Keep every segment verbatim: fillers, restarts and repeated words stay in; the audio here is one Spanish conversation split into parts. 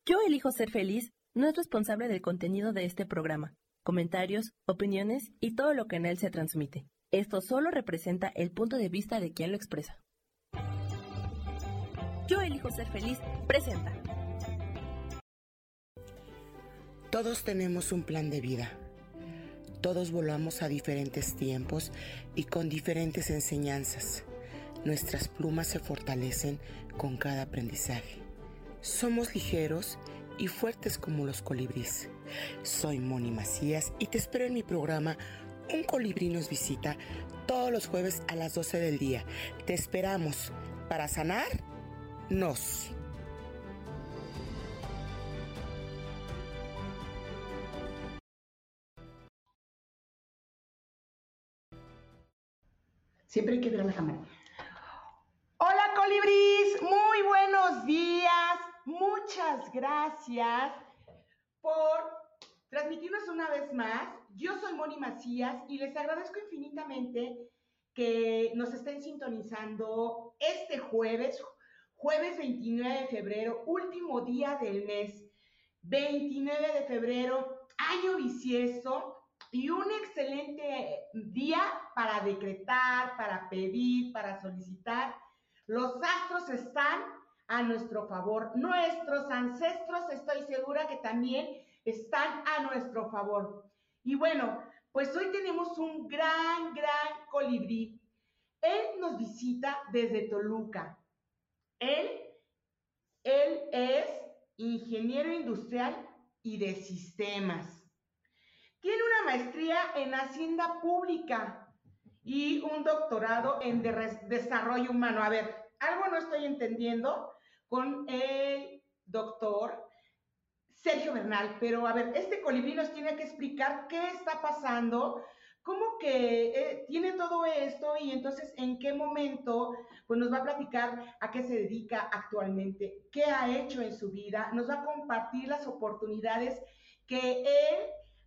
Yo elijo ser feliz no es responsable del contenido de este programa, comentarios, opiniones y todo lo que en él se transmite. Esto solo representa el punto de vista de quien lo expresa. Yo elijo ser feliz presenta. Todos tenemos un plan de vida. Todos volamos a diferentes tiempos y con diferentes enseñanzas. Nuestras plumas se fortalecen con cada aprendizaje. Somos ligeros y fuertes como los colibríes. Soy Moni Macías y te espero en mi programa Un Colibrí nos visita todos los jueves a las doce del día. Te esperamos para sanarnos. Siempre hay que ver a la cámara. Hola colibrís, muy buenos días. Muchas gracias por transmitirnos una vez más. Yo soy Moni Macías y les agradezco infinitamente que nos estén sintonizando este jueves, jueves veintinueve de febrero, último día del mes, veintinueve de febrero, año bisiesto. Y un excelente día para decretar, para pedir, para solicitar. Los astros están a nuestro favor. Nuestros ancestros, estoy segura que también están a nuestro favor. Y bueno, pues hoy tenemos un gran, gran colibrí. Él nos visita desde Toluca. Él, él es ingeniero industrial y de sistemas. Tiene una maestría en Hacienda Pública y un doctorado en de Desarrollo Humano. A ver, algo no estoy entendiendo con el doctor Sergio Bernal, pero a ver, este colibrí nos tiene que explicar qué está pasando, cómo que eh, tiene todo esto y entonces en qué momento pues nos va a platicar a qué se dedica actualmente, qué ha hecho en su vida, nos va a compartir las oportunidades que él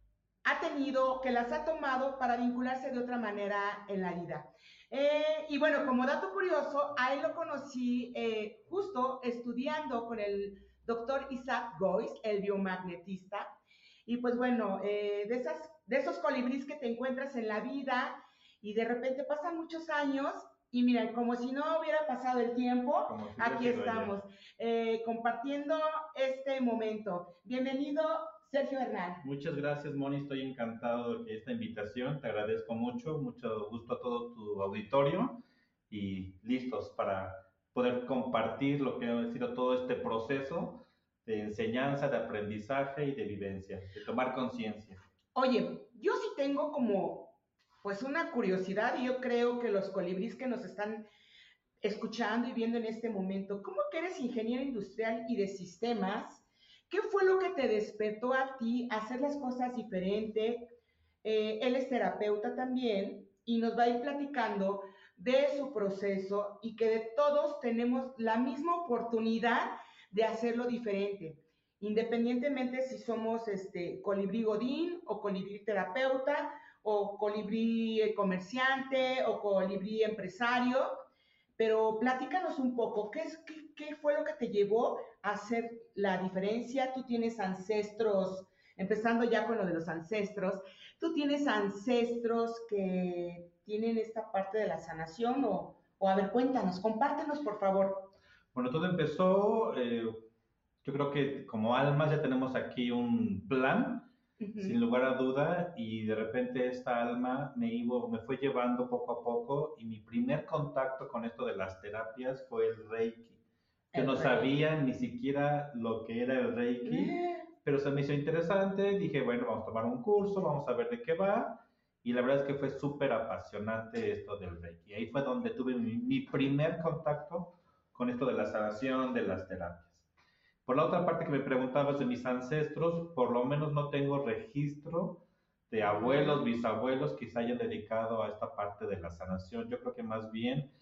ha tenido, que las ha tomado para vincularse de otra manera en la vida. Eh, y bueno, como dato curioso, a él lo conocí eh, justo estudiando con el doctor Isaac Gois, el biomagnetista. Y pues bueno, eh, de, esas, de esos colibríes que te encuentras en la vida y de repente pasan muchos años y miren, como si no hubiera pasado el tiempo, si aquí estamos eh, compartiendo este momento. Bienvenido, Sergio Bernal. Muchas gracias, Moni, estoy encantado de esta invitación, te agradezco mucho, mucho gusto a todo tu auditorio y listos para poder compartir lo que ha sido todo este proceso de enseñanza, de aprendizaje y de vivencia, de tomar conciencia. Oye, yo sí tengo como pues una curiosidad y yo creo que los colibríes que nos están escuchando y viendo en este momento, ¿cómo que eres ingeniero industrial y de sistemas? ¿Qué fue lo que te despertó a ti a hacer las cosas diferente? Eh, él es terapeuta también y nos va a ir platicando de su proceso y que de todos tenemos la misma oportunidad de hacerlo diferente, independientemente si somos este, colibrí godín o colibrí terapeuta o colibrí comerciante o colibrí empresario. Pero platícanos un poco, ¿qué, es, qué, ¿qué fue lo que te llevó a hacer la diferencia? Tú tienes ancestros, empezando ya con lo de los ancestros, ¿tú tienes ancestros que tienen esta parte de la sanación? O, o a ver, cuéntanos, compártenos por favor. Bueno, todo empezó, eh, yo creo que como almas ya tenemos aquí un plan, uh-huh. Sin lugar a duda, y de repente esta alma me, iba, me fue llevando poco a poco, y mi primer contacto con esto de las terapias fue el Reiki. Yo el no Reiki. sabía ni siquiera lo que era el Reiki, eh. pero se me hizo interesante, dije, bueno, vamos a tomar un curso, vamos a ver de qué va, y la verdad es que fue súper apasionante esto del Reiki. Ahí fue donde tuve mi, mi primer contacto con esto de la sanación, de las terapias. Por la otra parte que me preguntabas de mis ancestros, por lo menos no tengo registro de abuelos, bisabuelos que se hayan dedicado a esta parte de la sanación. Yo creo que más bien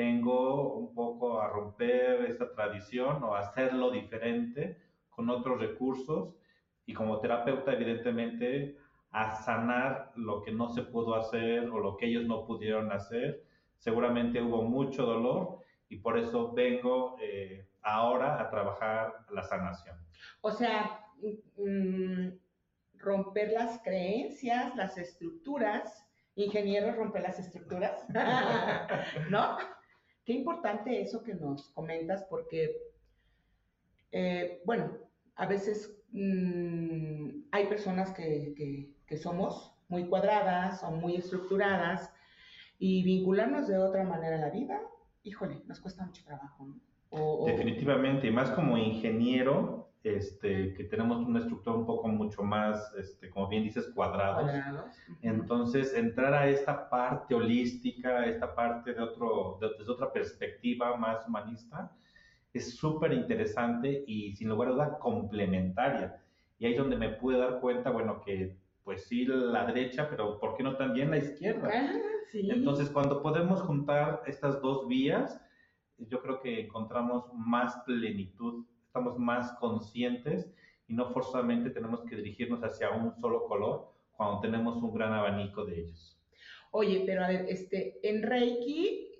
vengo un poco a romper esta tradición o a hacerlo diferente con otros recursos y como terapeuta evidentemente a sanar lo que no se pudo hacer o lo que ellos no pudieron hacer. Seguramente hubo mucho dolor y por eso vengo eh, ahora a trabajar la sanación. O sea, mm, romper las creencias, las estructuras. Ingeniero rompe las estructuras, ¿no? Qué importante eso que nos comentas porque, eh, bueno, a veces mmm, hay personas que, que, que somos muy cuadradas o muy estructuradas y vincularnos de otra manera a la vida, híjole, nos cuesta mucho trabajo, ¿no? O, o... Definitivamente, y más como ingeniero, este, que tenemos una estructura un poco mucho más, este, como bien dices, cuadrados. cuadrados. Uh-huh. Entonces, entrar a esta parte holística, esta parte de otro, de, desde otra perspectiva más humanista, es súper interesante y sin lugar a duda complementaria. Y ahí es donde me pude dar cuenta, bueno, que pues sí la derecha, pero ¿por qué no también la izquierda? Ah, sí. Entonces, cuando podemos juntar estas dos vías, yo creo que encontramos más plenitud, estamos más conscientes y no forzosamente tenemos que dirigirnos hacia un solo color cuando tenemos un gran abanico de ellos. Oye, pero a ver, este, en Reiki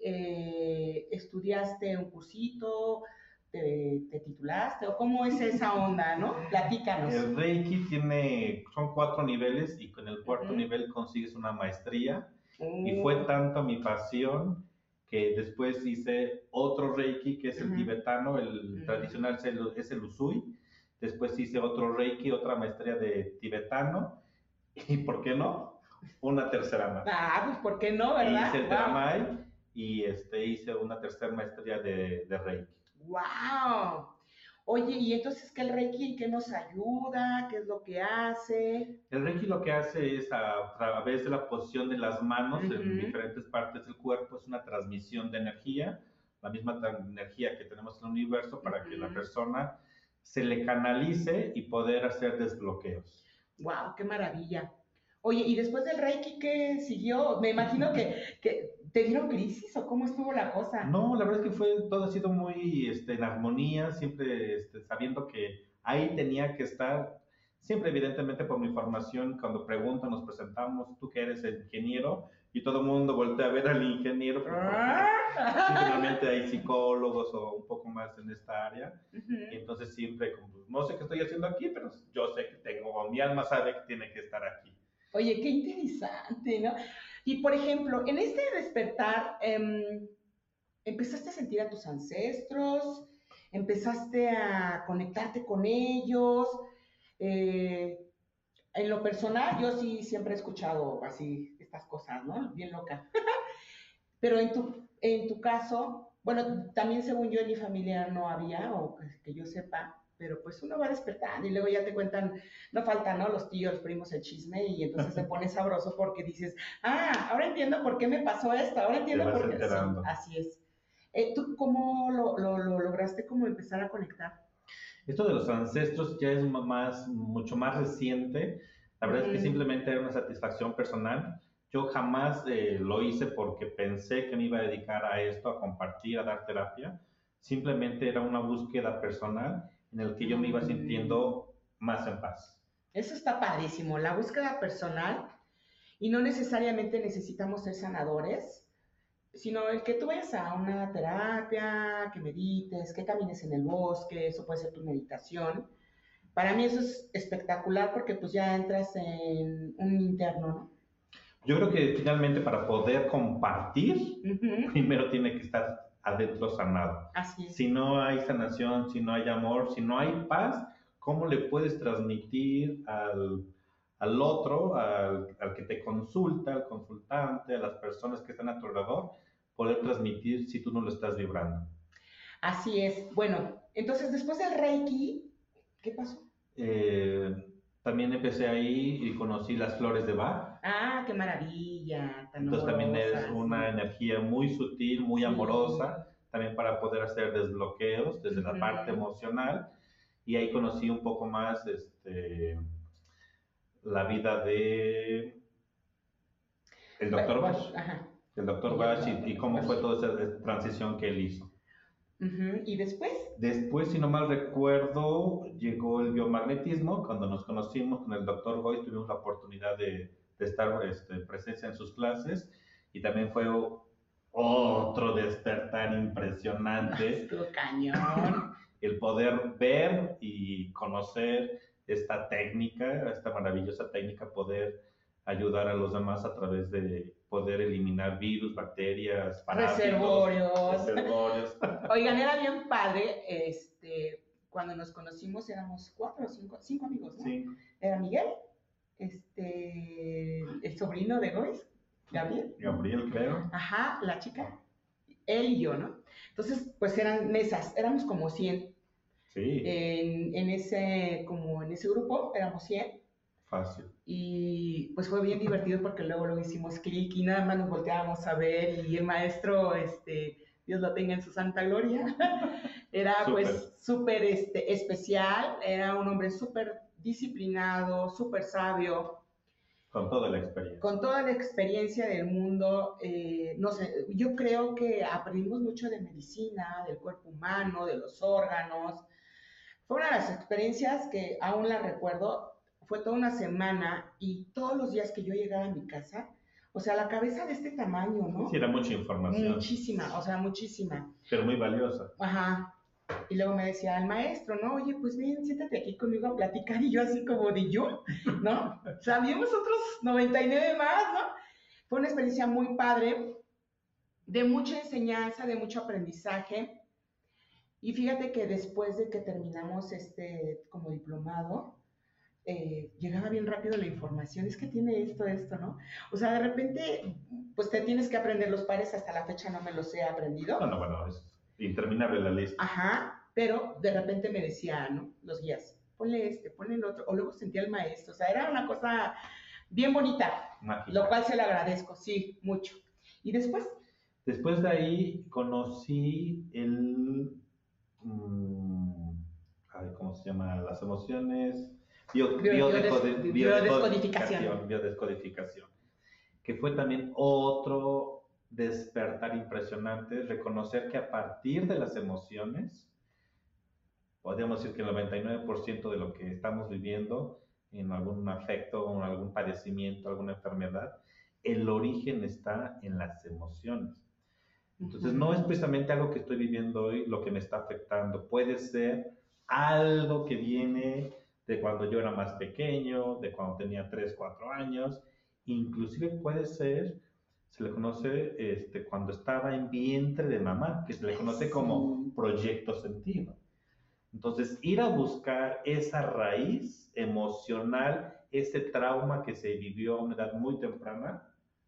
eh, estudiaste un cursito, te, te titulaste o cómo es esa onda, ¿no? Platícanos. El Reiki tiene, son cuatro niveles y con el cuarto uh-huh. nivel consigues una maestría uh-huh. y fue tanto mi pasión que después hice otro Reiki, que es el uh-huh. tibetano, el uh-huh. tradicional es el Usui. Después hice otro Reiki, otra maestría de tibetano. ¿Y por qué no? Una tercera más. Ah, pues ¿por qué no, verdad? Hice el Dramai wow. y este, hice una tercera maestría de, de Reiki. ¡Wow! Oye, ¿y entonces qué el Reiki en qué nos ayuda? ¿Qué es lo que hace? El Reiki lo que hace es a través de la posición de las manos uh-huh. en diferentes partes del cuerpo, es una transmisión de energía, la misma energía que tenemos en el universo para uh-huh. que la persona se le canalice y poder hacer desbloqueos. ¡Wow! ¡Qué maravilla! Oye, ¿y después del Reiki qué siguió? Me imagino que, que ¿te dieron crisis o cómo estuvo la cosa? No, la verdad es que fue, todo ha sido muy este, en armonía, siempre este, sabiendo que ahí tenía que estar. Siempre, evidentemente, por mi formación, cuando preguntan, nos presentamos, tú que eres el ingeniero, y todo el mundo voltea a ver al ingeniero, pues, porque finalmente hay psicólogos o un poco más en esta área, uh-huh. y entonces siempre, como, no sé qué estoy haciendo aquí, pero yo sé que tengo, mi alma sabe que tiene que estar aquí. Oye, qué interesante, ¿no? Y, por ejemplo, en este despertar, eh, ¿empezaste a sentir a tus ancestros? ¿Empezaste a conectarte con ellos? Eh, en lo personal, yo sí siempre he escuchado así estas cosas, ¿no? Bien loca. Pero en tu, en tu caso, bueno, también según yo en mi familia no había, o que, que yo sepa, pero pues uno va despertando y luego ya te cuentan, no falta, ¿no? Los tíos, los primos, el chisme y entonces se pone sabroso porque dices, ah, ahora entiendo por qué me pasó esto, ahora entiendo por qué. Sí, así es. Eh, ¿Tú cómo lo, lo, lo lograste como empezar a conectar? Esto de los ancestros ya es más, mucho más reciente. La verdad mm. es que simplemente era una satisfacción personal. Yo jamás eh, lo hice porque pensé que me iba a dedicar a esto, a compartir, a dar terapia. Simplemente era una búsqueda personal en el que yo me iba sintiendo más en paz. Eso está padrísimo, la búsqueda personal, y no necesariamente necesitamos ser sanadores, sino el que tú vayas a una terapia, que medites, que camines en el bosque, eso puede ser tu meditación. Para mí eso es espectacular porque pues ya entras en un interno, ¿no? Yo creo que finalmente para poder compartir, uh-huh. primero tiene que estar adentro sanado. Así es. Si no hay sanación, si no hay amor, si no hay paz, ¿cómo le puedes transmitir al, al otro, al, al que te consulta, al consultante, a las personas que están a tu alrededor, poder transmitir si tú no lo estás vibrando? Así es. Bueno, entonces después del Reiki, ¿qué pasó? Eh, también empecé ahí y conocí las flores de Bach. Ah, qué maravilla. Tan Entonces amorosa, también es una sí. energía muy sutil, muy sí. amorosa, también para poder hacer desbloqueos desde uh-huh. la parte emocional. Y ahí conocí un poco más este, la vida de el doctor Bach. Ajá. El doctor Bach y, y cómo fue toda esa transición que él hizo. Uh-huh. ¿Y después? Después, si no mal recuerdo, llegó el biomagnetismo. Cuando nos conocimos con el doctor Boyce, tuvimos la oportunidad de, de estar este, presencia en sus clases. Y también fue otro despertar impresionante. Estuvo cañón. El poder ver y conocer esta técnica, esta maravillosa técnica, poder ayudar a los demás a través de poder eliminar virus, bacterias, parásitos, Reservorios. reservorios. Oigan, era bien padre, este, cuando nos conocimos éramos cuatro o cinco, cinco amigos, ¿no? Sí. Era Miguel, este, el sobrino de Gois, Gabriel. Gabriel, creo. Ajá, la chica, él y yo, ¿no? Entonces, pues eran mesas, éramos como cien. Sí. En, en ese, como en ese grupo éramos cien. Fácil. Y pues fue bien divertido porque luego lo hicimos clic y nada más nos volteábamos a ver y el maestro, este, Dios lo tenga en su santa gloria, era Súper. pues súper este, especial, era un hombre súper disciplinado, súper sabio. Con toda la experiencia. Con toda la experiencia del mundo, eh, no sé, yo creo que aprendimos mucho de medicina, del cuerpo humano, de los órganos. Fue una de las experiencias que aún la recuerdo. Fue toda una semana y todos los días que yo llegaba a mi casa, o sea, la cabeza de este tamaño, ¿no? Sí, era mucha información. Muchísima, o sea, muchísima. Pero muy valiosa. Ajá. Y luego me decía el maestro, ¿no? Oye, pues ven, siéntate aquí conmigo a platicar. Y yo así como de yo, ¿no? O sea, habíamos otros noventa y nueve más, ¿no? Fue una experiencia muy padre, de mucha enseñanza, de mucho aprendizaje. Y fíjate que después de que terminamos este como diplomado, eh, llegaba bien rápido la información, es que tiene esto, esto, ¿no? O sea, de repente, pues te tienes que aprender los pares, hasta la fecha no me los he aprendido. No, no, bueno, es interminable la lista. Ajá, pero de repente me decía, ¿no? Los guías, ponle este, ponle el otro, o luego sentía al maestro, o sea, era una cosa bien bonita, Mágica. Lo cual se le agradezco, sí, mucho. ¿Y después? Después de ahí conocí el... Mmm, ay, ¿cómo se llama? Las emociones... Bio, bio, biodecode, biodescodificación. biodescodificación, biodescodificación, que fue también otro despertar impresionante, reconocer que a partir de las emociones, podríamos decir que el noventa y nueve por ciento de lo que estamos viviendo, en algún afecto, en algún padecimiento, alguna enfermedad, el origen está en las emociones. Entonces, no es precisamente algo que estoy viviendo hoy lo que me está afectando, puede ser algo que viene de cuando yo era más pequeño, de cuando tenía tres, cuatro años, inclusive puede ser, se le conoce este, cuando estaba en vientre de mamá, que se le conoce como proyecto sentido. Entonces, ir a buscar esa raíz emocional, ese trauma que se vivió a una edad muy temprana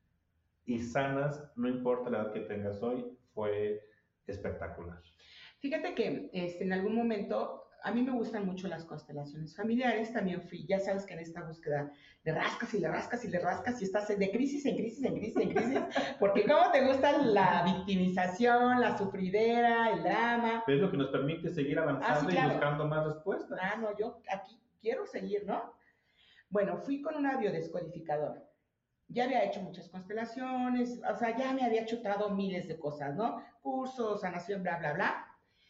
y sanas, no importa la edad que tengas hoy, fue espectacular. Fíjate que este, en algún momento, a mí me gustan mucho las constelaciones familiares, también fui, ya sabes que en esta búsqueda le rascas y le rascas y le rascas y estás de crisis en crisis, en crisis, en crisis, porque cómo te gusta la victimización, la sufridera, el drama. Pero es lo que nos permite seguir avanzando ah, sí, claro. y buscando más respuestas. Ah, no, yo aquí quiero seguir, ¿no? Bueno, fui con una biodescodificadora. Ya había hecho muchas constelaciones, o sea, ya me había chutado miles de cosas, ¿no? Cursos, sanación, bla, bla, bla.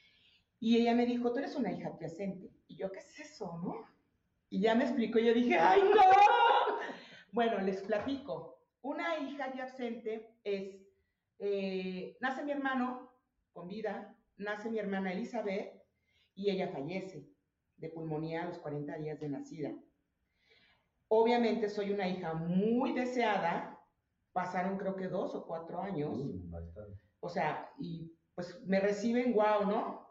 Y ella me dijo, tú eres una hija adyacente. Y yo, ¿qué es eso, no? Y ya me explicó, y yo dije, ¡ay, no! Bueno, les platico. Una hija adyacente es, eh, nace mi hermano con vida, nace mi hermana Elizabeth, y ella fallece de pulmonía a los cuarenta días de nacida. Obviamente soy una hija muy deseada, pasaron creo que dos o cuatro años. Uh, bastante. O sea, y pues me reciben, guau, ¿no?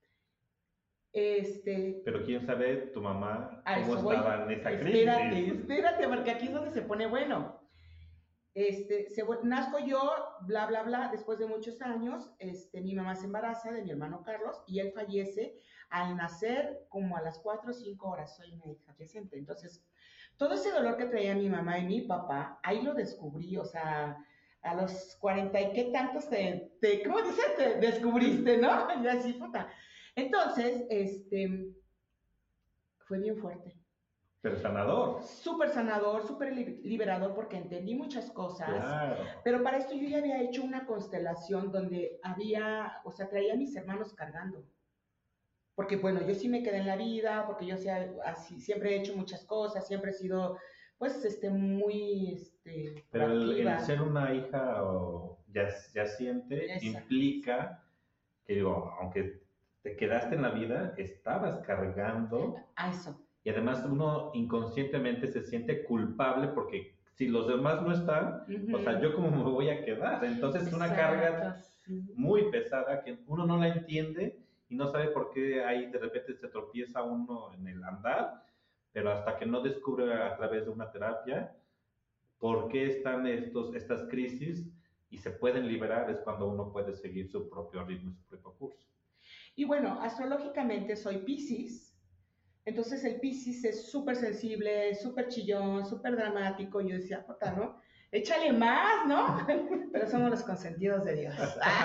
Este, Pero quién sabe tu mamá cómo estaba en esa crisis. Espérate, espérate, porque aquí es donde se pone bueno. Este, se, nazco yo, bla, bla, bla, después de muchos años, este, mi mamá se embaraza de mi hermano Carlos y él fallece al nacer como a las cuatro o cinco horas. Soy una hija adyacente. Entonces, todo ese dolor que traía mi mamá y mi papá, ahí lo descubrí, o sea, a los cuarenta y qué tantos te, te ¿cómo dice? Te descubriste, ¿no? Y así, puta. Entonces, este, fue bien fuerte. Pero sanador. Súper sanador, súper liberador, porque entendí muchas cosas. Claro. Pero para esto yo ya había hecho una constelación donde había, o sea, traía a mis hermanos cargando. Porque, bueno, yo sí me quedé en la vida, porque yo sea, así, siempre he hecho muchas cosas, siempre he sido, pues, este, muy, este, Pero el, el ser una hija ya, ya siente, Exacto. implica que, digo, aunque te quedaste en la vida, estabas cargando. A eso. Y además uno inconscientemente se siente culpable porque si los demás no están, Uh-huh. o sea, ¿yo cómo me voy a quedar? Entonces es una Exacto, carga sí. muy pesada que uno no la entiende y no sabe por qué ahí de repente se tropieza uno en el andar, pero hasta que no descubre a través de una terapia por qué están estos, estas crisis y se pueden liberar, es cuando uno puede seguir su propio ritmo y su propio curso. Y bueno, astrológicamente soy Piscis, entonces el Piscis es súper sensible, súper chillón, súper dramático. Yo decía, puta, ¿no? Échale más, ¿no? Pero somos los consentidos de Dios.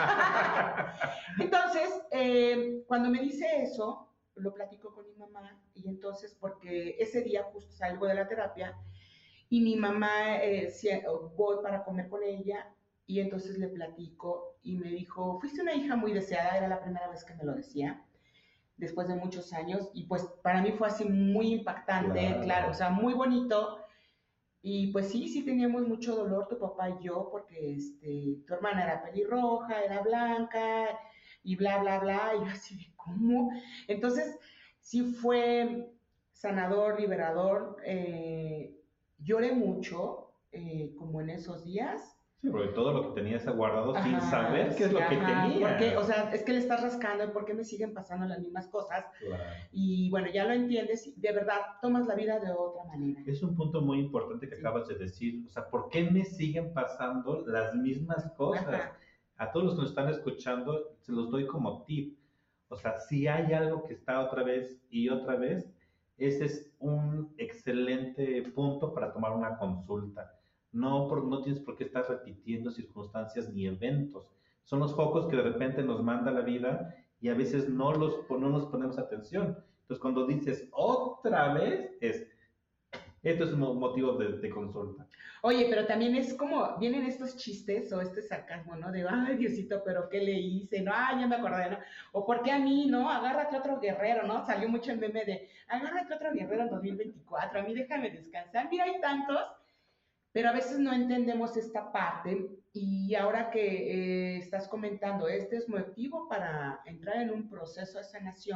Entonces, eh, cuando me dice eso, lo platico con mi mamá y entonces, porque ese día justo salgo de la terapia y mi mamá, eh, si, voy para comer con ella y entonces le platico y me dijo, fuiste una hija muy deseada, era la primera vez que me lo decía, después de muchos años, y pues para mí fue así muy impactante, claro, claro o sea, muy bonito. Y pues sí, sí teníamos mucho dolor tu papá y yo, porque este, tu hermana era pelirroja, era blanca, y bla, bla, bla, y yo así de, ¿cómo? Entonces, sí fue sanador, liberador, eh, lloré mucho, eh, como en esos días. Sí, porque todo lo que tenías guardado Ajá, sin saber qué es sí, lo que ajá, tenías. Porque, o sea, es que le estás rascando, ¿por qué me siguen pasando las mismas cosas? Claro. Y bueno, ya lo entiendes y de verdad tomas la vida de otra manera. Es un punto muy importante que sí. acabas de decir. O sea, ¿por qué me siguen pasando las mismas cosas? Ajá. A todos los que nos están escuchando, se los doy como tip. O sea, si hay algo que está otra vez y otra vez, ese es un excelente punto para tomar una consulta. No, por, no tienes por qué estar repitiendo circunstancias ni eventos. Son los focos que de repente nos manda la vida y a veces no, los, no nos ponemos atención. Entonces, cuando dices otra vez, es, esto es un motivo de, de consulta. Oye, pero también es como, vienen estos chistes o este sarcasmo, ¿no? De, ay, Diosito, pero ¿qué le hice? No, ay, ya me acordé, ¿no? O ¿por qué a mí, no? Agárrate otro guerrero, ¿no? Salió mucho el meme de, agárrate otro guerrero en dos mil veinticuatro, a mí déjame descansar. Mira, hay tantos, pero a veces no entendemos esta parte. Y ahora que eh, estás comentando, este es motivo para entrar en un proceso de sanación.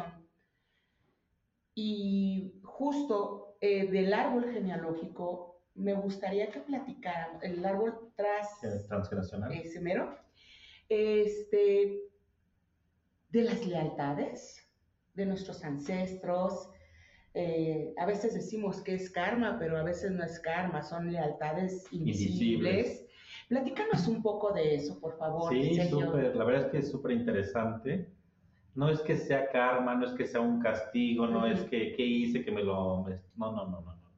Y justo eh, del árbol genealógico, me gustaría que platicáramos, el árbol tras, transgeneracional, ese mero, este, de las lealtades de nuestros ancestros. Eh, a veces decimos que es karma, pero a veces no es karma, son lealtades invisibles. invisibles. Platícanos un poco de eso, por favor. Sí, súper, la verdad es que es súper interesante. No es que sea karma, no es que sea un castigo, no uh-huh. es que ¿qué hice que me lo... No, no, no, no, no.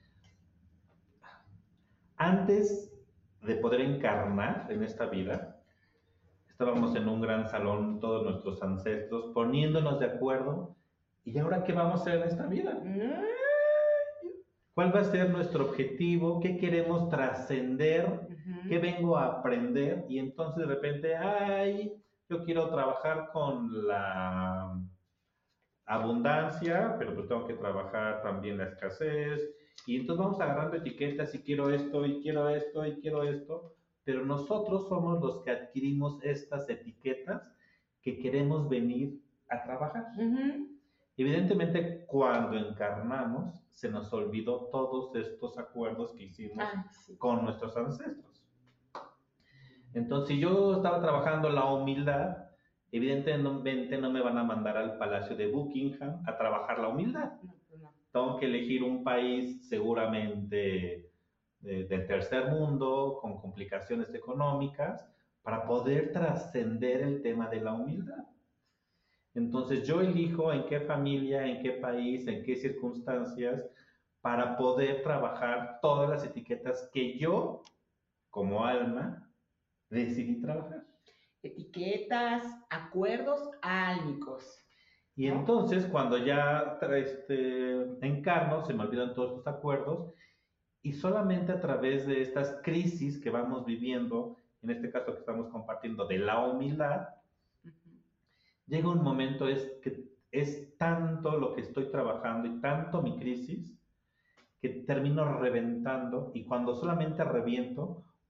Antes de poder encarnar en esta vida, estábamos en un gran salón, todos nuestros ancestros, poniéndonos de acuerdo. ¿Y ahora qué vamos a hacer en esta vida? ¿Cuál va a ser nuestro objetivo? ¿Qué queremos trascender? Uh-huh. ¿Qué vengo a aprender? Y entonces de repente, ay... yo quiero trabajar con la abundancia, pero pues tengo que trabajar también la escasez. Y entonces vamos agarrando etiquetas y quiero esto, y quiero esto, y quiero esto. Pero nosotros somos los que adquirimos estas etiquetas que queremos venir a trabajar. Uh-huh. Evidentemente, cuando encarnamos, se nos olvidó todos estos acuerdos que hicimos ah, sí. con nuestros ancestros. Entonces, si yo estaba trabajando la humildad, evidentemente no me van a mandar al Palacio de Buckingham a trabajar la humildad. No, no. Tengo que elegir un país seguramente de, del tercer mundo, con complicaciones económicas, para poder trascender el tema de la humildad. Entonces, yo elijo en qué familia, en qué país, en qué circunstancias, para poder trabajar todas las etiquetas que yo, como alma, decidí trabajar. Etiquetas, acuerdos álmicos. Y ¿no? Entonces, cuando ya este, encarno, se me olvidan todos estos acuerdos, y solamente a través de estas crisis que vamos viviendo, en este caso que estamos compartiendo de la humildad, uh-huh. llega un momento es que es tanto lo que estoy trabajando y tanto mi crisis, que termino reventando, y cuando solamente reviento,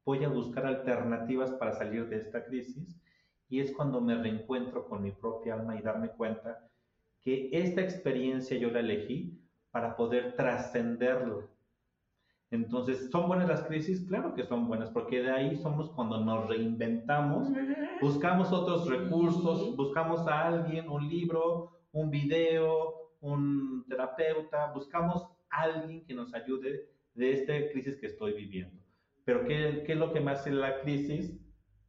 voy a buscar alternativas para salir de esta crisis, y es cuando me reencuentro con mi propia alma y darme cuenta que esta experiencia yo la elegí para poder trascenderla. Entonces, ¿son buenas las crisis? Claro que son buenas, porque de ahí somos cuando nos reinventamos, buscamos otros recursos, buscamos a alguien, un libro, un video, un terapeuta, buscamos a alguien que nos ayude de esta crisis que estoy viviendo. Pero ¿qué, qué es lo que me hace la crisis?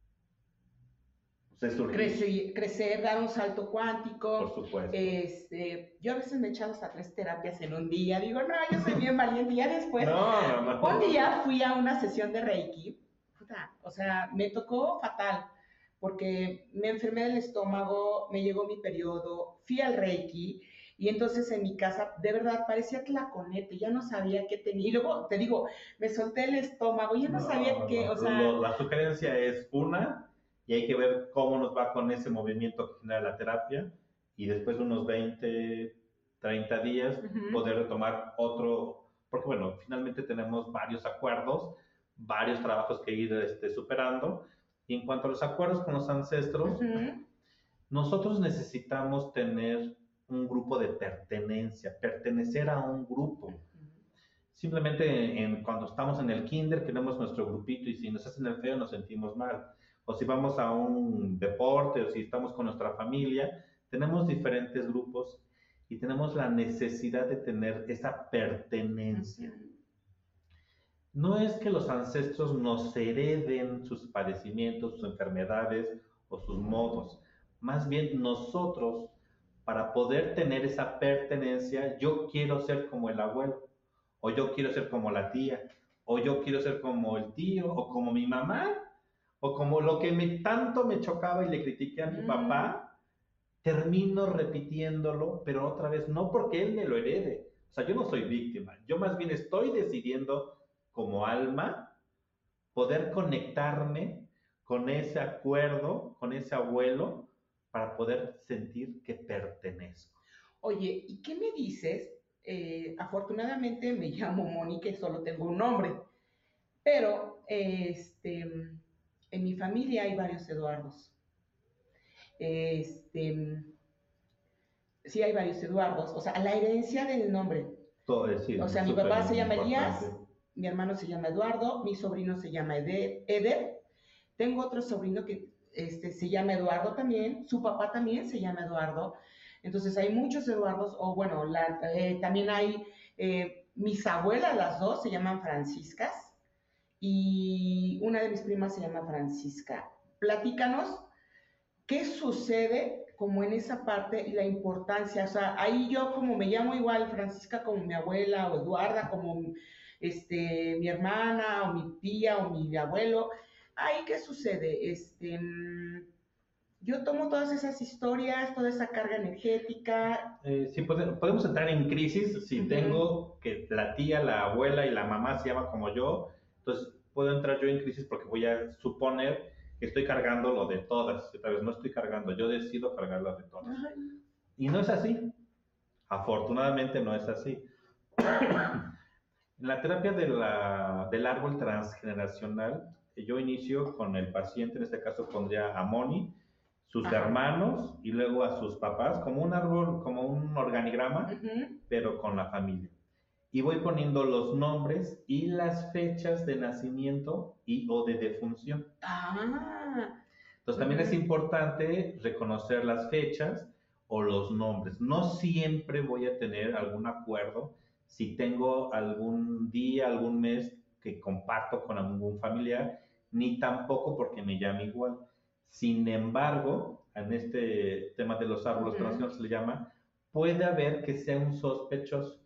Crecer, crecer, dar un salto cuántico. Por supuesto. Este, yo a veces me he echado hasta tres terapias en un día. Digo, no, yo soy bien valiente. Ya después, no, no, no. un día fui a una sesión de Reiki. Puta, o sea, me tocó fatal, porque me enfermé del estómago, me llegó mi periodo, fui al Reiki, y entonces en mi casa, de verdad, parecía tlaconete, ya no sabía qué tenía. Y luego, te digo, me solté el estómago, ya no, no sabía qué, no. o sea... Lo, la sugerencia es una... y hay que ver cómo nos va con ese movimiento que genera la terapia, y después de unos veinte, treinta días uh-huh. poder retomar otro, porque bueno, finalmente tenemos varios acuerdos, varios trabajos que ir este, superando, y en cuanto a los acuerdos con los ancestros, uh-huh. nosotros necesitamos tener un grupo de pertenencia, pertenecer a un grupo. Uh-huh. Simplemente en, cuando estamos en el kinder queremos nuestro grupito, y si nos hacen el feo nos sentimos mal. O si vamos a un deporte, o si estamos con nuestra familia, tenemos diferentes grupos y tenemos la necesidad de tener esa pertenencia. No es que los ancestros nos hereden sus padecimientos, sus enfermedades o sus modos. Más bien nosotros, para poder tener esa pertenencia, yo quiero ser como el abuelo, o yo quiero ser como la tía, o yo quiero ser como el tío, o como mi mamá, o como lo que me, tanto me chocaba y le critiqué a mi mm. papá, termino repitiéndolo, pero otra vez, no porque él me lo herede. O sea, yo no soy víctima, yo más bien estoy decidiendo como alma poder conectarme con ese acuerdo, con ese abuelo, para poder sentir que pertenezco. Oye, ¿y qué me dices? Eh, afortunadamente me llamo Mónica y solo tengo un nombre, pero este... en mi familia hay varios Eduardos. Este, sí hay varios Eduardos. O sea, la herencia del nombre. Todo es decir, o sea, mi papá se llama Elías, mi hermano se llama Eduardo, mi sobrino se llama Eder. Eder. Tengo otro sobrino que este, se llama Eduardo también. Su papá también se llama Eduardo. Entonces hay muchos Eduardos. O bueno, la, eh, también hay eh, mis abuelas, las dos, se llaman Franciscas. Y una de mis primas se llama Francisca. Platícanos qué sucede como en esa parte y la importancia. O sea, ahí yo como me llamo igual Francisca como mi abuela, o Eduarda como este, mi hermana, o mi tía, o mi abuelo. Ahí qué sucede. Este, yo tomo todas esas historias, toda esa carga energética. Eh, sí, podemos entrar en crisis si uh-huh. tengo que la tía, la abuela y la mamá se llaman como yo. Entonces, puedo entrar yo en crisis porque voy a suponer que estoy cargando lo de todas. Tal vez no estoy cargando, yo decido cargar lo de todas. Ay. Y no es así. Afortunadamente no es así. En la terapia de la, del árbol transgeneracional, yo inicio con el paciente, en este caso pondría a Moni, sus Ajá. hermanos y luego a sus papás, como un árbol, como un organigrama, uh-huh. pero con la familia. Y voy poniendo los nombres y las fechas de nacimiento y o de defunción. Ah. Entonces también es importante reconocer las fechas o los nombres. No siempre voy a tener algún acuerdo si tengo algún día, algún mes que comparto con algún familiar, ni tampoco porque me llame igual. Sin embargo, en este tema de los árboles uh-huh. transgeneracionales se le llama, puede haber que sea un sospechoso.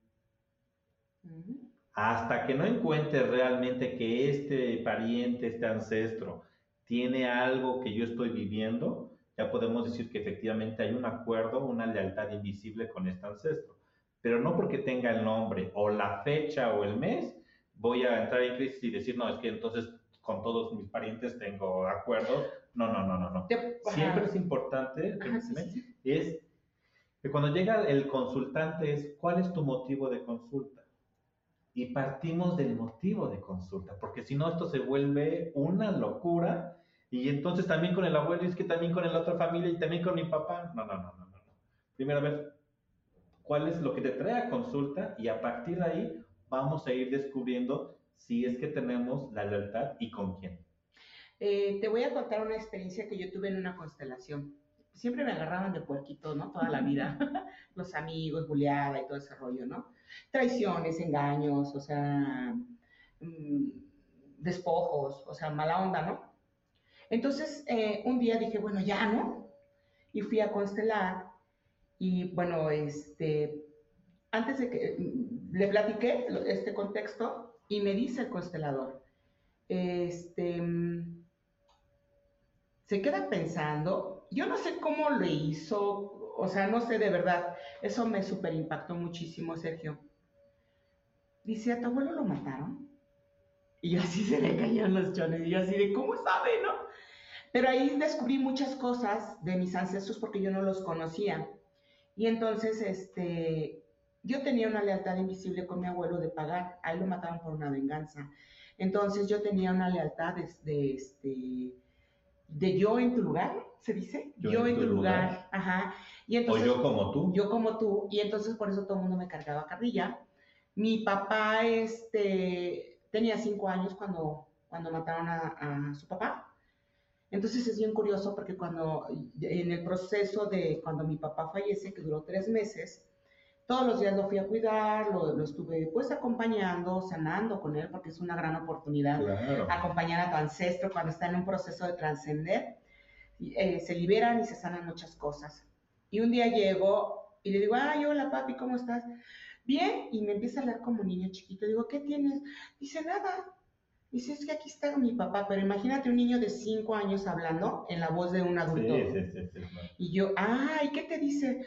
Hasta que no encuentre realmente que este pariente, este ancestro, tiene algo que yo estoy viviendo, ya podemos decir que efectivamente hay un acuerdo, una lealtad invisible con este ancestro. Pero no porque tenga el nombre o la fecha o el mes, voy a entrar en crisis y decir, no, es que entonces con todos mis parientes tengo acuerdos. No, no, no, no, no. Siempre es importante, Ajá, sí, sí. es que cuando llega el consultante es, ¿cuál es tu motivo de consulta? y partimos del motivo de consulta, porque si no esto se vuelve una locura y entonces también con el abuelo y es que también con la otra familia y también con mi papá. No, no, no, no, no. no. Primero a ver cuál es lo que te trae a consulta y a partir de ahí vamos a ir descubriendo si es que tenemos la lealtad y con quién. Eh, te voy a contar una experiencia que yo tuve en una constelación. Siempre me agarraban de puerquito, ¿no? Toda la vida. Los amigos, buleada y todo ese rollo, ¿no? Traiciones, engaños, o sea, mmm, despojos, o sea, mala onda, ¿no? Entonces, eh, un día dije, bueno, ya, ¿no? Y fui a constelar y, bueno, este, antes de que le platiqué este contexto y me dice el constelador, este, se queda pensando, yo no sé cómo lo hizo, o sea, no sé de verdad, eso me súper impactó muchísimo, Sergio. Dice, ¿a tu abuelo lo mataron? Y yo así se le caían los chones, y yo así de, ¿cómo sabe, no? Pero ahí descubrí muchas cosas de mis ancestros porque yo no los conocía. Y entonces, este, yo tenía una lealtad invisible con mi abuelo de pagar, a él lo mataron por una venganza. Entonces yo tenía una lealtad de, de este de yo en tu lugar, ¿se dice? Yo, yo en, en tu, tu lugar. lugar. Ajá. Y entonces, o yo como tú. Yo como tú, y entonces por eso todo el mundo me cargaba carrilla. Mi papá este, tenía cinco años cuando, cuando mataron a, a su papá. Entonces es bien curioso porque cuando, en el proceso de cuando mi papá fallece, que duró tres meses, todos los días lo fui a cuidar, lo, lo estuve pues acompañando, sanando con él, porque es una gran oportunidad claro. acompañar a tu ancestro cuando está en un proceso de trascender. Eh, se liberan y se sanan muchas cosas. Y un día llego y le digo, ay, hola papi, ¿cómo estás? Bien, y me empieza a hablar como niño chiquito. Digo, ¿qué tienes? Dice, nada. Dice, es que aquí está mi papá, pero imagínate un niño de cinco años hablando en la voz de un adulto. Sí, sí, sí, sí, no. Y yo, ay, ¿qué te dice?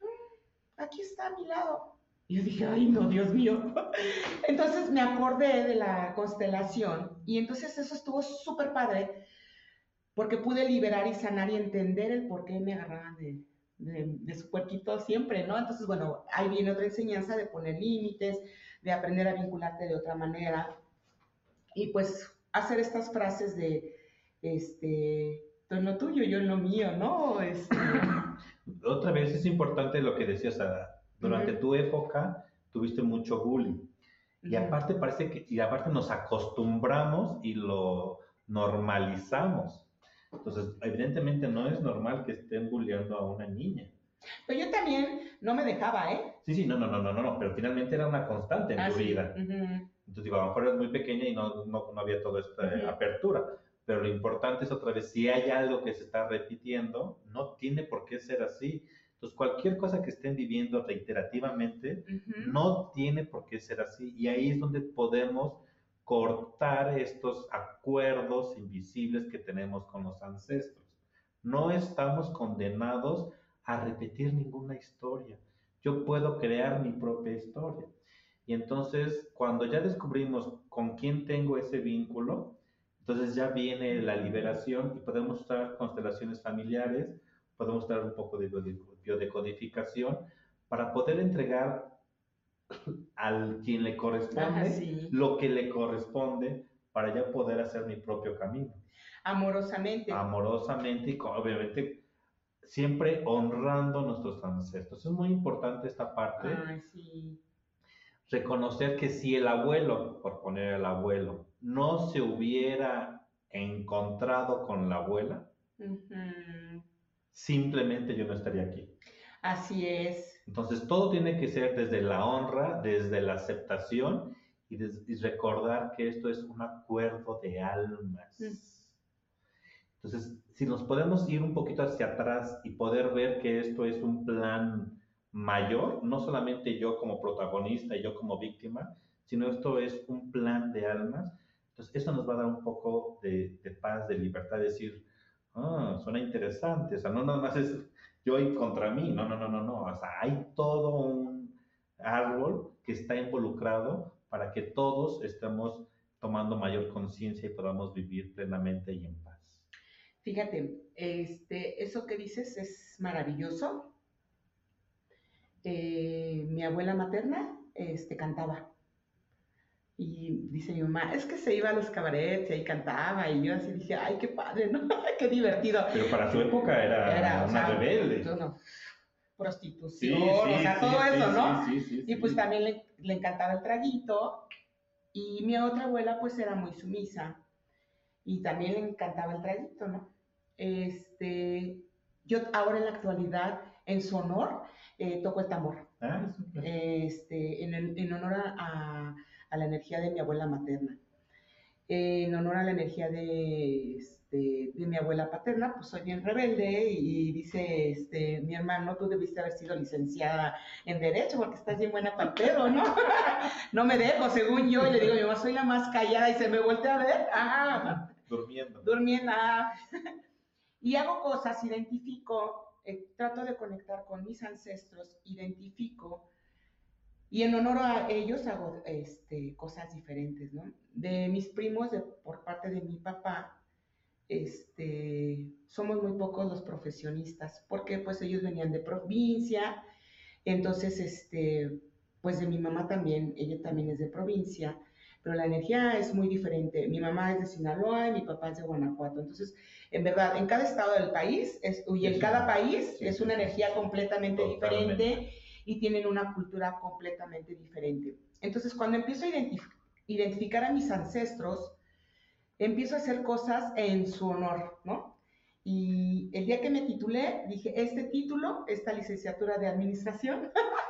Aquí está a mi lado. Y yo dije, ay, no, Dios mío. Entonces me acordé de la constelación y entonces eso estuvo súper padre porque pude liberar y sanar y entender el por qué me agarraban de, de, de su puerquito siempre, ¿no? Entonces, bueno, ahí viene otra enseñanza de poner límites, de aprender a vincularte de otra manera y pues hacer estas frases de, este, tú en lo tuyo, yo en lo mío, ¿no? Este, Otra vez es importante lo que decías, Ada. Durante uh-huh. tu época tuviste mucho bullying. Uh-huh. Y aparte parece que, y aparte nos acostumbramos y lo normalizamos. Entonces, evidentemente no es normal que estén bulleando a una niña. Pero yo también no me dejaba, ¿eh? Sí, sí, no, no, no, no, no, pero finalmente era una constante en ah, tu sí. vida. Uh-huh. Entonces, digo, a lo mejor eras muy pequeña y no, no, no había toda esta uh-huh. apertura. Pero lo importante es otra vez, si hay algo que se está repitiendo, no tiene por qué ser así. Entonces, cualquier cosa que estén viviendo reiterativamente, uh-huh. no tiene por qué ser así. Y ahí es donde podemos cortar estos acuerdos invisibles que tenemos con los ancestros. No estamos condenados a repetir ninguna historia. Yo puedo crear mi propia historia. Y entonces, cuando ya descubrimos con quién tengo ese vínculo, entonces ya viene la liberación y podemos usar constelaciones familiares, podemos usar un poco de biodecodificación para poder entregar al quien le corresponde Ajá, sí. lo que le corresponde para ya poder hacer mi propio camino. Amorosamente. Amorosamente y obviamente siempre honrando a nuestros ancestros. Es muy importante esta parte. Ay, sí. Reconocer que si el abuelo, por poner el abuelo, no se hubiera encontrado con la abuela, uh-huh. simplemente yo no estaría aquí. Así es. Entonces todo tiene que ser desde la honra, desde la aceptación y, des- y recordar que esto es un acuerdo de almas. Uh-huh. Entonces, si nos podemos ir un poquito hacia atrás y poder ver que esto es un plan mayor, no solamente yo como protagonista y yo como víctima, sino esto es un plan de almas. Entonces, eso nos va a dar un poco de, de paz, de libertad, de decir, ah, suena interesante, o sea, no nada más es yo y contra mí, no, no, no, no, no, o sea, hay todo un árbol que está involucrado para que todos estemos tomando mayor conciencia y podamos vivir plenamente y en paz. Fíjate, este, eso que dices es maravilloso. Eh, mi abuela materna este, cantaba. Y dice mi mamá, es que se iba a los cabarets y ahí cantaba, y yo así dije, ay, qué padre, ¿no? Qué divertido. Pero para su época era, Era o una sea, rebelde. no, no, prostitución, Sí, sí, o sea, sí, todo sí, eso, sí, ¿no? sí, sí, Y sí. pues también le, le encantaba el traguito, y mi otra abuela pues era muy sumisa, y también le encantaba el traguito, ¿no? Este, yo ahora en la actualidad, en su honor, eh, toco el tambor. Ah, súper. Este, en, el- en honor a, a la energía de mi abuela materna. Eh, en honor a la energía de, este, de mi abuela paterna, pues soy bien rebelde y, y dice este, mi hermano, tú debiste haber sido licenciada en Derecho porque estás bien buena para el pedo, ¿no? No me dejo, según yo, y le digo, mi mamá, soy la más callada y se me voltea a ver, ah, Durmiendo. durmiendo, ah. Y hago cosas, identifico, eh, trato de conectar con mis ancestros, identifico, y en honor a ellos hago este, cosas diferentes, ¿no? De mis primos, de, por parte de mi papá, este, somos muy pocos los profesionistas, porque pues ellos venían de provincia, entonces, este, pues de mi mamá también, ella también es de provincia, pero la energía es muy diferente. Mi mamá es de Sinaloa y mi papá es de Guanajuato. Entonces, en verdad, en cada estado del país es, y en Es cada una- país sí, es sí, una sí, energía sí, sí. completamente Totalmente. diferente y tienen una cultura completamente diferente. Entonces, cuando empiezo a identif- identificar a mis ancestros, empiezo a hacer cosas en su honor, ¿no? Y el día que me titulé, dije, este título, esta licenciatura de administración,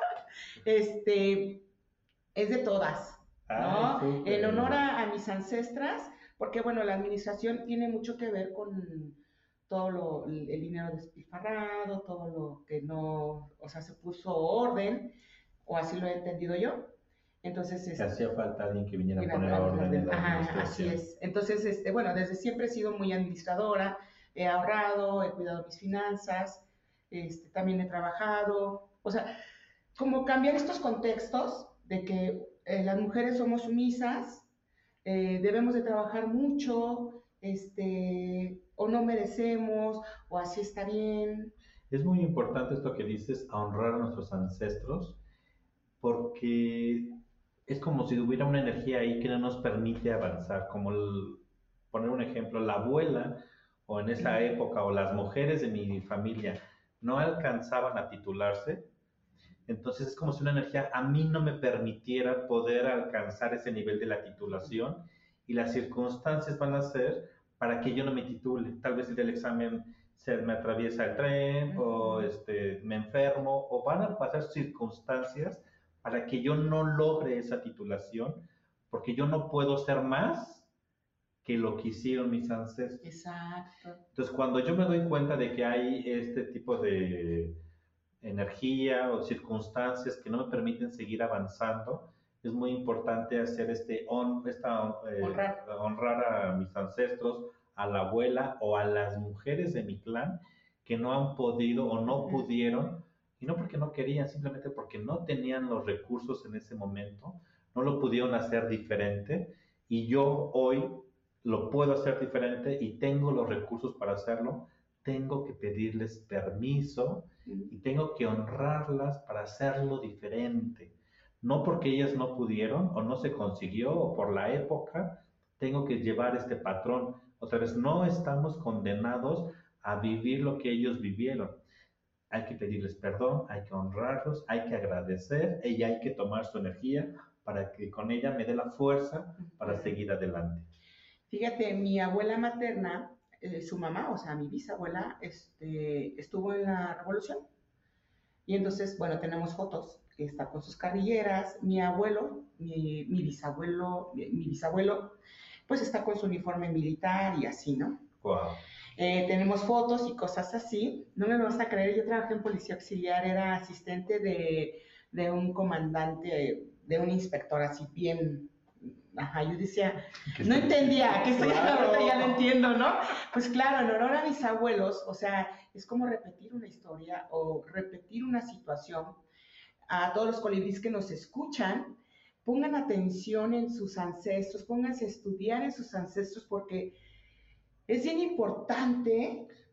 este, es de todas, ¿no? Ay, En súper. honor a, a mis ancestras, porque bueno, la administración tiene mucho que ver con todo lo, el dinero despilfarrado, todo lo que no, o sea, se puso orden, o así lo he entendido yo. Entonces, Que este, hacía falta alguien que viniera a Mira, poner a- a- orden en la ajá, así administración. es. Entonces, este, bueno, desde siempre he sido muy administradora, he ahorrado, he cuidado mis finanzas, este, también he trabajado, o sea, como cambiar estos contextos de que eh, las mujeres somos sumisas, eh, debemos de trabajar mucho, este, o no merecemos, o así está bien. Es muy importante esto que dices, a honrar a nuestros ancestros, porque es como si hubiera una energía ahí que no nos permite avanzar, como el- poner un ejemplo, la abuela o en esa época o las mujeres de mi familia no alcanzaban a titularse, entonces es como si una energía a mí no me permitiera poder alcanzar ese nivel de la titulación y las circunstancias van a ser para que yo no me titule. Tal vez el examen se me atraviesa el tren o este, me enfermo o van a pasar circunstancias para que yo no logre esa titulación porque yo no puedo ser más que lo que hicieron mis ancestros. Exacto. Entonces cuando yo me doy cuenta de que hay este tipo de energía o circunstancias que no me permiten seguir avanzando, es muy importante hacer este on, esta, eh, Honrar. honrar a mis ancestros, a la abuela o a las mujeres de mi clan que no han podido o no Ujú. pudieron, y no porque no querían, simplemente porque no tenían los recursos en ese momento, no lo pudieron hacer diferente, y yo hoy lo puedo hacer diferente y tengo los recursos para hacerlo. Tengo que pedirles permiso y tengo que honrarlas para hacerlo diferente. No porque ellas no pudieron o no se consiguió o por la época, tengo que llevar este patrón. Otra vez, no estamos condenados a vivir lo que ellos vivieron. Hay que pedirles perdón, hay que honrarlos, hay que agradecer y hay que tomar su energía para que con ella me dé la fuerza para seguir adelante. Fíjate, mi abuela materna, eh, su mamá, o sea, mi bisabuela, este, estuvo en la revolución. Y entonces, bueno, tenemos fotos que está con sus carrilleras. Mi abuelo, mi, mi bisabuelo, mi, mi bisabuelo, pues está con su uniforme militar y así, ¿no? Wow. Eh, tenemos fotos y cosas así. No me vas a creer, yo trabajé en policía auxiliar, era asistente de, de un comandante, de un inspector así bien. Ajá, yo decía, no entendía, que estoy Claro. ahorita ya lo entiendo, ¿no? Pues claro, en honor a mis abuelos, o sea, es como repetir una historia o repetir una situación. A todos los colibríes que nos escuchan, pongan atención en sus ancestros, pónganse a estudiar en sus ancestros porque es bien importante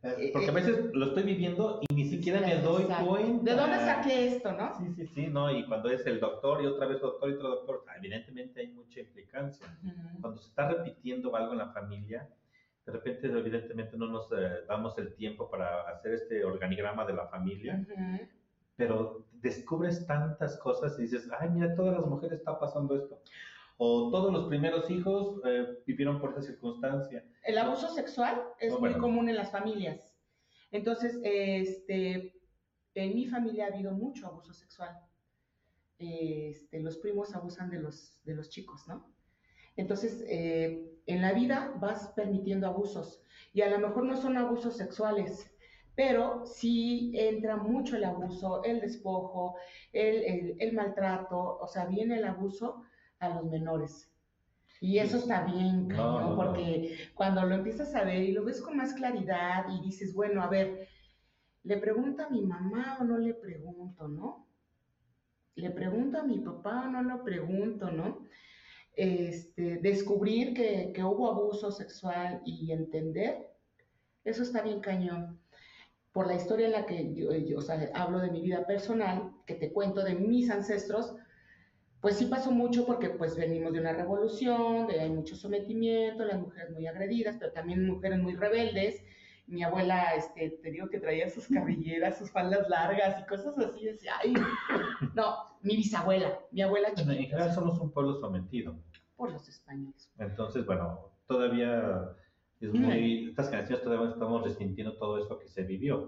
Porque a veces lo estoy viviendo y ni siquiera me doy Exacto. cuenta. ¿De dónde saqué esto, no? Sí, sí, sí, no, y cuando es el doctor y otra vez doctor y otro doctor, evidentemente hay mucha implicancia. Uh-huh. Cuando se está repitiendo algo en la familia, de repente evidentemente no nos eh, damos el tiempo para hacer este organigrama de la familia, uh-huh. pero descubres tantas cosas y dices, ay, mira, todas las mujeres está pasando esto. O todos los primeros hijos eh, vivieron por esa circunstancia. El abuso sexual es no, muy bueno. común en las familias. Entonces, este, en mi familia ha habido mucho abuso sexual. Este, los primos abusan de los, de los chicos, ¿no? Entonces, eh, en la vida vas permitiendo abusos. Y a lo mejor no son abusos sexuales, pero sí entra mucho el abuso, el despojo, el, el, el maltrato, o sea, viene el abuso a los menores. Y eso está bien, cañón, no, no, porque no. Cuando lo empiezas a ver y lo ves con más claridad y dices, bueno, a ver, ¿le pregunto a mi mamá o no le pregunto, no? ¿Le pregunto a mi papá o no lo pregunto, no? Este, descubrir que, que hubo abuso sexual y entender, eso está bien cañón. Por la historia en la que yo, yo o sea, hablo de mi vida personal, que te cuento de mis ancestros, pues sí pasó mucho porque pues venimos de una revolución, de hay mucho sometimiento, las mujeres muy agredidas, pero también mujeres muy rebeldes. Mi abuela, este, te digo que traía sus cabelleras, sus faldas largas y cosas así, decía, ay, no, mi bisabuela, mi abuela chiquita. Bueno, en general somos un pueblo sometido. Por los españoles. Entonces, bueno, todavía es muy, estas generaciones todavía estamos resintiendo todo esto que se vivió.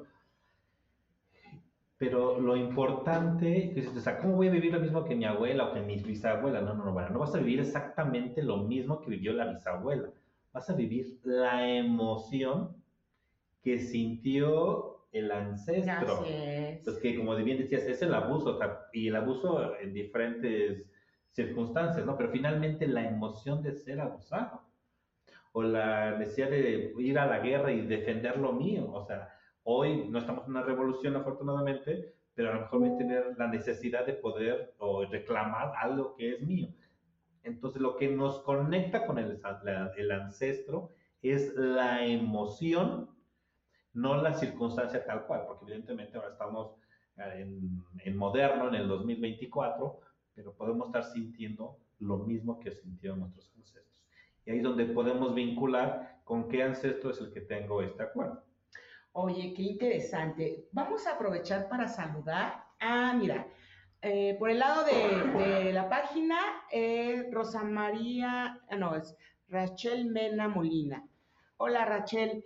Pero lo importante es, o sea, ¿cómo voy a vivir lo mismo que mi abuela o que mi bisabuela? No, no, no, bueno, no vas a vivir exactamente lo mismo que vivió la bisabuela. Vas a vivir la emoción que sintió el ancestro. Así es. Entonces, que como bien decías, es el abuso, o sea, y el abuso en diferentes circunstancias, ¿no? Pero finalmente la emoción de ser abusado, o la necesidad de ir a la guerra y defender lo mío, o sea, hoy no estamos en una revolución, afortunadamente, pero a lo mejor voy a tener la necesidad de poder o reclamar algo que es mío. Entonces, lo que nos conecta con el, la, el ancestro es la emoción, no la circunstancia tal cual, porque evidentemente ahora estamos en, en moderno, en el dos mil veinticuatro, pero podemos estar sintiendo lo mismo que sintieron nuestros ancestros. Y ahí es donde podemos vincular con qué ancestro es el que tengo este acuerdo. Oye, qué interesante. Vamos a aprovechar para saludar. Ah, mira, eh, por el lado de, de la página, eh, Rosa María, no, es Rachel Mena Molina. Hola, Rachel.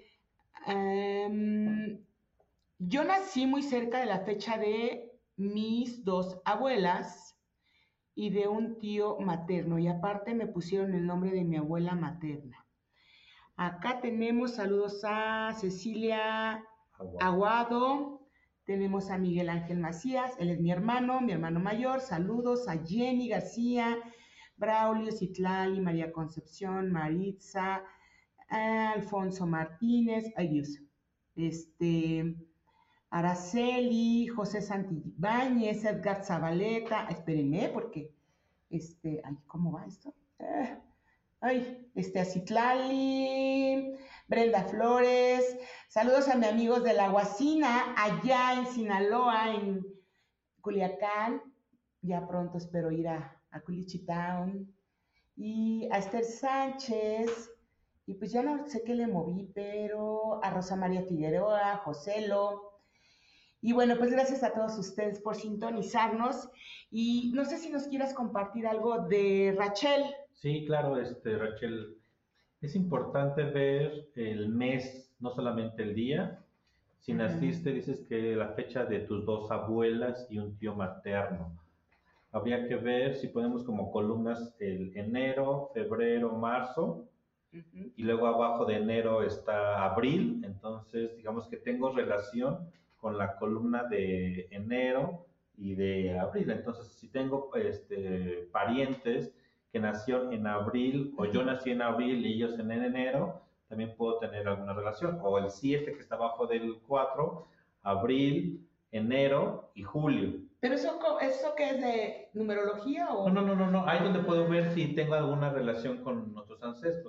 Um, yo nací muy cerca de la fecha de mis dos abuelas y de un tío materno, y aparte me pusieron el nombre de mi abuela materna. Acá tenemos saludos a Cecilia Aguado. Aguado, tenemos a Miguel Ángel Macías, él es mi hermano, mi hermano mayor, saludos a Jenny García, Braulio Citlali, María Concepción, Maritza, Alfonso Martínez, ay Dios, este, Araceli, José Santibáñez, Edgar Zabaleta, espérenme porque, este, ay, ¿cómo va esto? Eh. Ay, este, a Citlali, Brenda Flores, saludos a mis amigos de La Huacina, allá en Sinaloa, en Culiacán, ya pronto espero ir a, a Culichi Town, y a Esther Sánchez, y pues ya no sé qué le moví, pero a Rosa María Figueroa, Joselo, y bueno, pues gracias a todos ustedes por sintonizarnos, y no sé si nos quieras compartir algo de Rachel. Sí, claro, este, Rachel, es importante ver el mes, no solamente el día. Si naciste, dices que la fecha de tus dos abuelas y un tío materno. Habría que ver si ponemos como columnas el enero, febrero, marzo, uh-huh. y luego abajo de enero está abril, entonces digamos que tengo relación con la columna de enero y de abril. Entonces, si tengo este, parientes que nació en abril, o yo nací en abril y ellos en enero, también puedo tener alguna relación. O el siete que está abajo del cuatro, abril, enero y julio. ¿Pero eso, eso qué es de numerología o...? No, no, no, no, no. Ahí es donde puedo ver si tengo alguna relación con nuestros ancestros.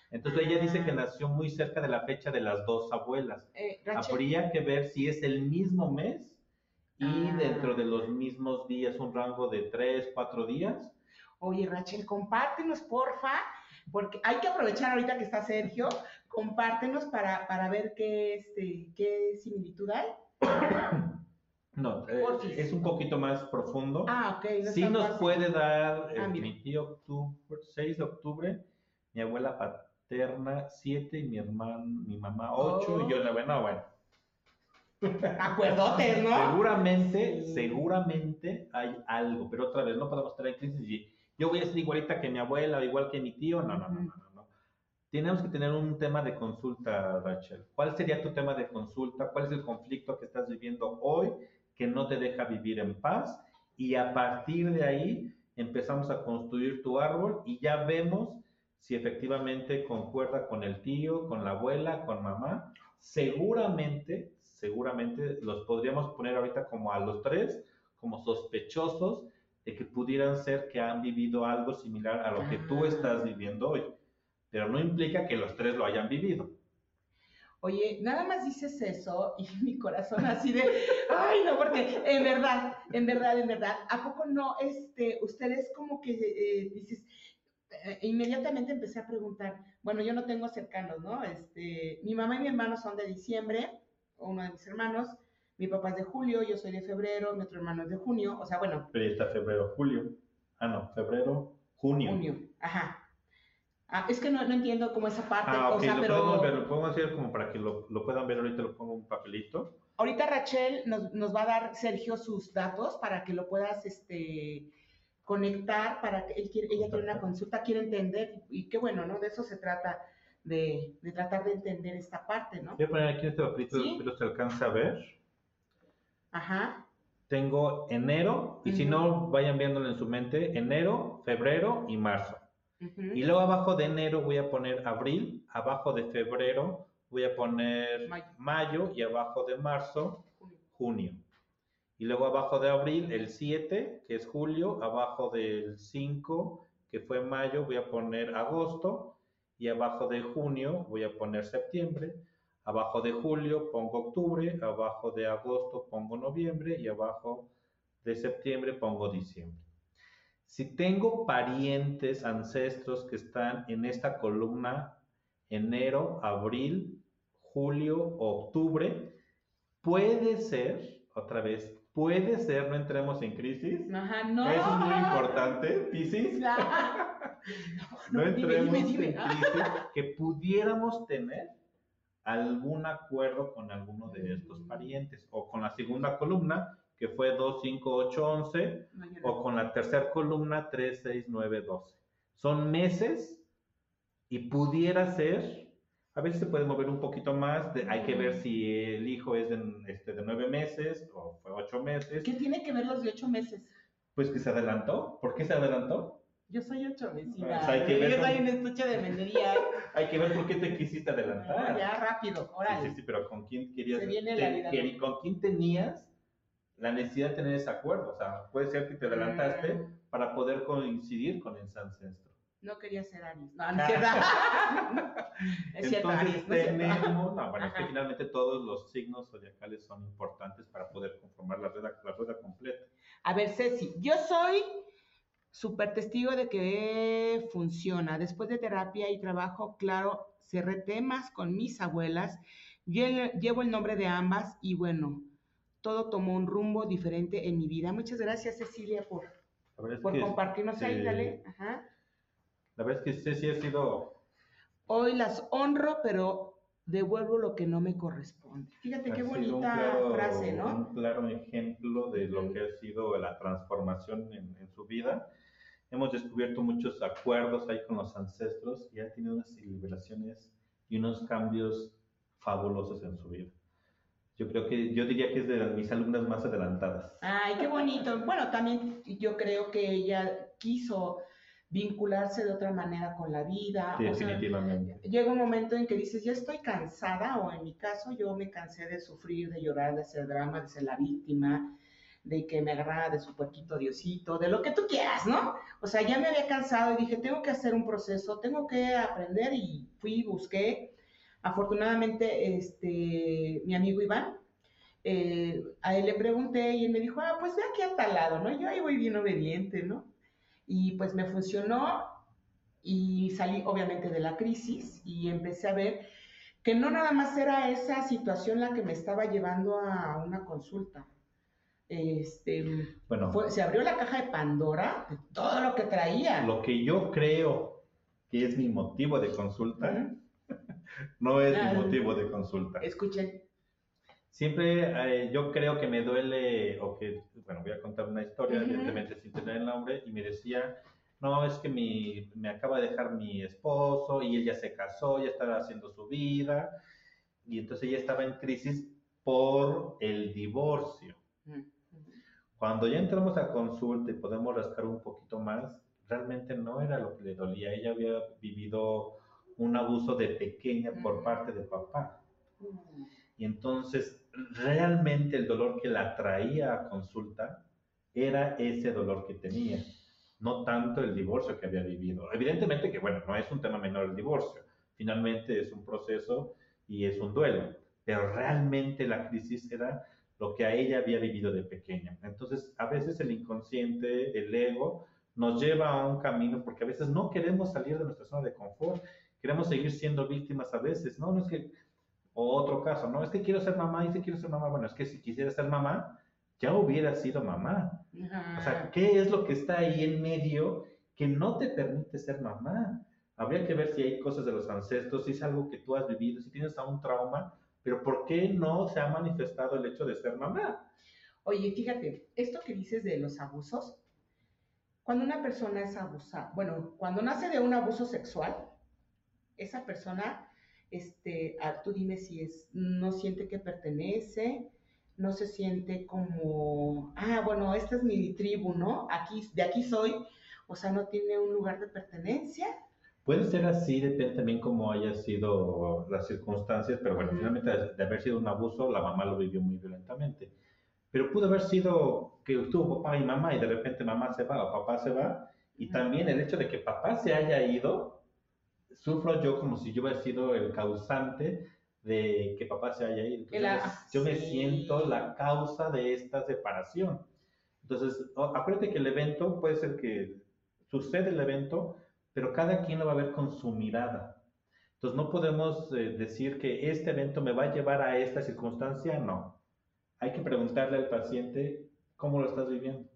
Entonces ella dice que nació muy cerca de la fecha de las dos abuelas. Eh, Rachel. Habría que ver si es el mismo mes y Ah. dentro de los mismos días, un rango de tres, cuatro días. Oye, Rachel, compártenos, porfa, porque hay que aprovechar ahorita que está Sergio, compártenos para, para ver qué, este, qué similitud hay. No, eh, es un poquito más profundo. Ah, ok. No sí nos fácil. puede dar eh, ah, mi tío octubre, seis de octubre, mi abuela paterna siete y mi hermano, mi mamá ocho oh. y yo nueve. No, bueno. Acuerdotes, ¿no? Seguramente, sí. seguramente hay algo, pero otra vez no podemos estar en crisis y yo voy a ser igualita que mi abuela o igual que mi tío. No, no, no, no, no, no. Tenemos que tener un tema de consulta, Rachel. ¿Cuál sería tu tema de consulta? ¿Cuál es el conflicto que estás viviendo hoy que no te deja vivir en paz? Y a partir de ahí empezamos a construir tu árbol y ya vemos si efectivamente concuerda con el tío, con la abuela, con mamá. Seguramente, seguramente los podríamos poner ahorita como a los tres, como sospechosos de que pudieran ser que han vivido algo similar a lo que tú estás viviendo hoy. Pero no implica que los tres lo hayan vivido. Oye, nada más dices eso y mi corazón así de, ay no, porque en verdad, en verdad, en verdad, ¿a poco no, este, ustedes como que eh, dices, eh, inmediatamente empecé a preguntar, bueno, yo no tengo cercanos, ¿no? Este, mi mamá y mi hermano son de diciembre, uno de mis hermanos, mi papá es de julio, yo soy de febrero, mi otro hermano es de junio, o sea, bueno. Pero ahí está febrero, julio, ah no, febrero, junio. Junio, ajá. Ah, es que no, no entiendo cómo esa parte, ah, okay, o sea, lo pero... podemos ver, lo podemos hacer como para que lo, lo puedan ver, ahorita lo pongo en un papelito. Ahorita Rachel nos, nos va a dar, Sergio, sus datos para que lo puedas, este, conectar, para que él quiere, ella quiere una consulta, quiere entender, y qué bueno, ¿no? De eso se trata, de, de tratar de entender esta parte, ¿no? Voy a poner aquí este papelito, ¿sí? Pero se alcanza a ver. Ajá. Tengo enero, y uh-huh. si no, vayan viéndolo en su mente, enero, febrero y marzo. Uh-huh. Y luego abajo de enero voy a poner abril, abajo de febrero voy a poner mayo, mayo y abajo de marzo, junio. junio. Y luego abajo de abril el siete, que es julio, abajo del cinco, que fue mayo, voy a poner agosto, y abajo de junio voy a poner septiembre, abajo de julio pongo octubre, abajo de agosto pongo noviembre, y abajo de septiembre pongo diciembre. Si tengo parientes, ancestros que están en esta columna, enero, abril, julio, octubre, puede ser, otra vez, puede ser, no entremos en crisis. Ajá, no. Eso es muy importante, Piscis. No, no, no entremos dime, dime, dime. en crisis, que pudiéramos tener algún acuerdo con alguno de estos parientes, o con la segunda columna, que fue dos, cinco, ocho, once, no, no. o con la tercera columna tres, seis, nueve, doce. Son meses y pudiera ser, a veces se puede mover un poquito más, de, hay que ver si el hijo es de, este, de nueve meses o fue ocho meses. ¿Qué tiene que ver los de ocho meses? Pues que se adelantó. ¿Por qué se adelantó? Yo soy ocho vecina. O sea, hay que ver yo con... soy un estuche de menería. Hay que ver por qué te quisiste adelantar. No, ya rápido, órale. Sí, sí, sí, pero ¿con quién querías? Se viene te, la vida, que, ¿no? ¿Con quién tenías la necesidad de tener ese acuerdo? O sea, puede ser que te adelantaste mm. para poder coincidir con ese ancestro. No quería ser Aries. No, no es cierto. Es cierto, Entonces Aries, no tenemos, no, no, bueno, es que finalmente todos los signos zodiacales son importantes para poder conformar la rueda, la rueda completa. A ver, Ceci, yo soy súper testigo de que funciona. Después de terapia y trabajo, claro, cerré temas con mis abuelas, llevo el nombre de ambas y bueno, todo tomó un rumbo diferente en mi vida. Muchas gracias, Cecilia, por, por compartirnos ahí, dale. Ajá. La verdad es que Ceci ha sido... Hoy las honro, pero devuelvo lo que no me corresponde. Fíjate qué bonita claro, frase, ¿no? Un claro ejemplo de lo que ha sido la transformación en, en su vida. Hemos descubierto muchos acuerdos ahí con los ancestros y ha tenido unas liberaciones y unos cambios fabulosos en su vida. Yo creo que, yo diría que es de mis alumnas más adelantadas. Ay, qué bonito. Bueno, también yo creo que ella quiso vincularse de otra manera con la vida. Definitivamente. O sea, llega un momento en que dices, ya estoy cansada, o en mi caso yo me cansé de sufrir, de llorar, de hacer drama, de ser la víctima, de que me agarrara de su puerquito Diosito, de lo que tú quieras, ¿no? O sea, ya me había cansado y dije, tengo que hacer un proceso, tengo que aprender y fui, busqué. Afortunadamente, este, mi amigo Iván, eh, a él le pregunté y él me dijo, ah, pues ve aquí a tal lado, ¿no? Yo ahí voy bien obediente, ¿no? Y pues me funcionó y salí obviamente de la crisis y empecé a ver que no nada más era esa situación la que me estaba llevando a una consulta. Este, Bueno, fue, se abrió la caja de Pandora de todo lo que traía. Lo que yo creo que es mi motivo de consulta, uh-huh. no es ah, mi motivo de consulta. Escuchen. Siempre eh, yo creo que me duele, o que, bueno, voy a contar una historia, uh-huh. evidentemente sin tener el nombre, y me decía, no, es que mi, me acaba de dejar mi esposo y él ya se casó, ya estaba haciendo su vida, y entonces ella estaba en crisis por el divorcio. Uh-huh. Cuando ya entramos a consulta y podemos rascar un poquito más, realmente no era lo que le dolía. Ella había vivido un abuso de pequeña por parte de papá. Y entonces, realmente el dolor que la traía a consulta era ese dolor que tenía, no tanto el divorcio que había vivido. Evidentemente que, bueno, no es un tema menor el divorcio. Finalmente es un proceso y es un duelo. Pero realmente la crisis era lo que a ella había vivido de pequeña. Entonces, a veces el inconsciente, el ego, nos lleva a un camino, porque a veces no queremos salir de nuestra zona de confort, queremos seguir siendo víctimas a veces, ¿no? No es que, o otro caso, no, es que quiero ser mamá, y si quiero ser mamá, bueno, es que si quisiera ser mamá, ya hubiera sido mamá. Uh-huh. O sea, ¿qué es lo que está ahí en medio que no te permite ser mamá? Habría que ver si hay cosas de los ancestros, si es algo que tú has vivido, si tienes un trauma, pero ¿por qué no se ha manifestado el hecho de ser mamá? Oye, fíjate, esto que dices de los abusos, cuando una persona es abusada, bueno, cuando nace de un abuso sexual, esa persona, este, tú dime si es, no siente que pertenece, no se siente como, ah, bueno, esta es mi tribu, ¿no? Aquí, de aquí soy, o sea, no tiene un lugar de pertenencia. Puede ser así, depende también cómo haya sido las circunstancias, pero bueno, uh-huh. finalmente de, de haber sido un abuso, la mamá lo vivió muy violentamente. Pero pudo haber sido que estuvo papá y mamá y de repente mamá se va o papá se va, y uh-huh. también el hecho de que papá se haya ido, sufro yo como si yo hubiera sido el causante de que papá se haya ido. Entonces, la, yo sí. me siento la causa de esta separación. Entonces, acuérdate que el evento puede ser que sucede el evento, pero cada quien lo va a ver con su mirada. Entonces no podemos eh, decir que este evento me va a llevar a esta circunstancia, no. Hay que preguntarle al paciente cómo lo estás viviendo.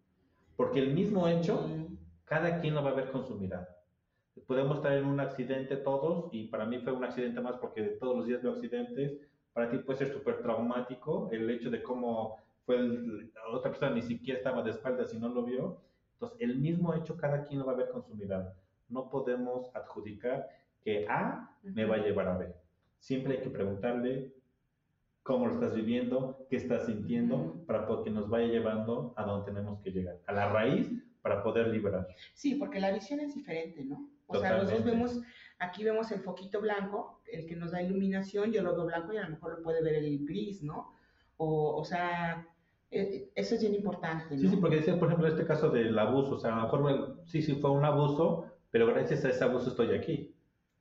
Porque el mismo hecho, cada quien lo va a ver con su mirada. Podemos estar en un accidente todos, y para mí fue un accidente más porque todos los días veo accidentes. Para ti puede ser súper traumático el hecho de cómo fue el, la otra persona ni siquiera estaba de espaldas y no lo vio. Entonces el mismo hecho cada quien lo va a ver con su mirada. No podemos adjudicar que A me va a llevar a B. Siempre hay que preguntarle cómo lo estás viviendo, qué estás sintiendo, uh-huh. para que nos vaya llevando a donde tenemos que llegar, a la raíz para poder liberar. Sí, porque la visión es diferente, ¿no? O Totalmente. sea, los dos vemos, aquí vemos el foquito blanco, el que nos da iluminación, yo lo veo blanco y a lo mejor lo puede ver el gris, ¿no? O, o sea, eh, eso es bien importante, ¿no? Sí, sí, porque decía, por ejemplo, este caso del abuso, o sea, a lo mejor well, sí, sí fue un abuso, pero gracias a ese abuso estoy aquí.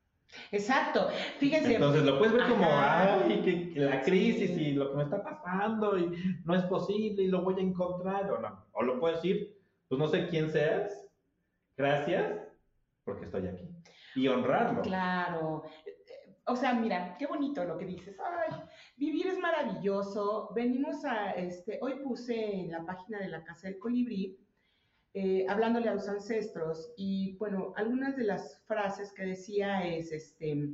Exacto, fíjense. Entonces lo puedes ver Ajá. como, ay, que, que la crisis sí. y lo que me está pasando y no es posible y lo voy a encontrar, o no. O lo puedes decir, pues no sé quién seas, gracias, porque estoy aquí. Y honrarlo. Claro. O sea, mira, qué bonito lo que dices. Ay, vivir es maravilloso. Venimos a, este, hoy puse en la página de la Casa del Colibrí, Eh, hablándole a los ancestros, y bueno, algunas de las frases que decía es, este,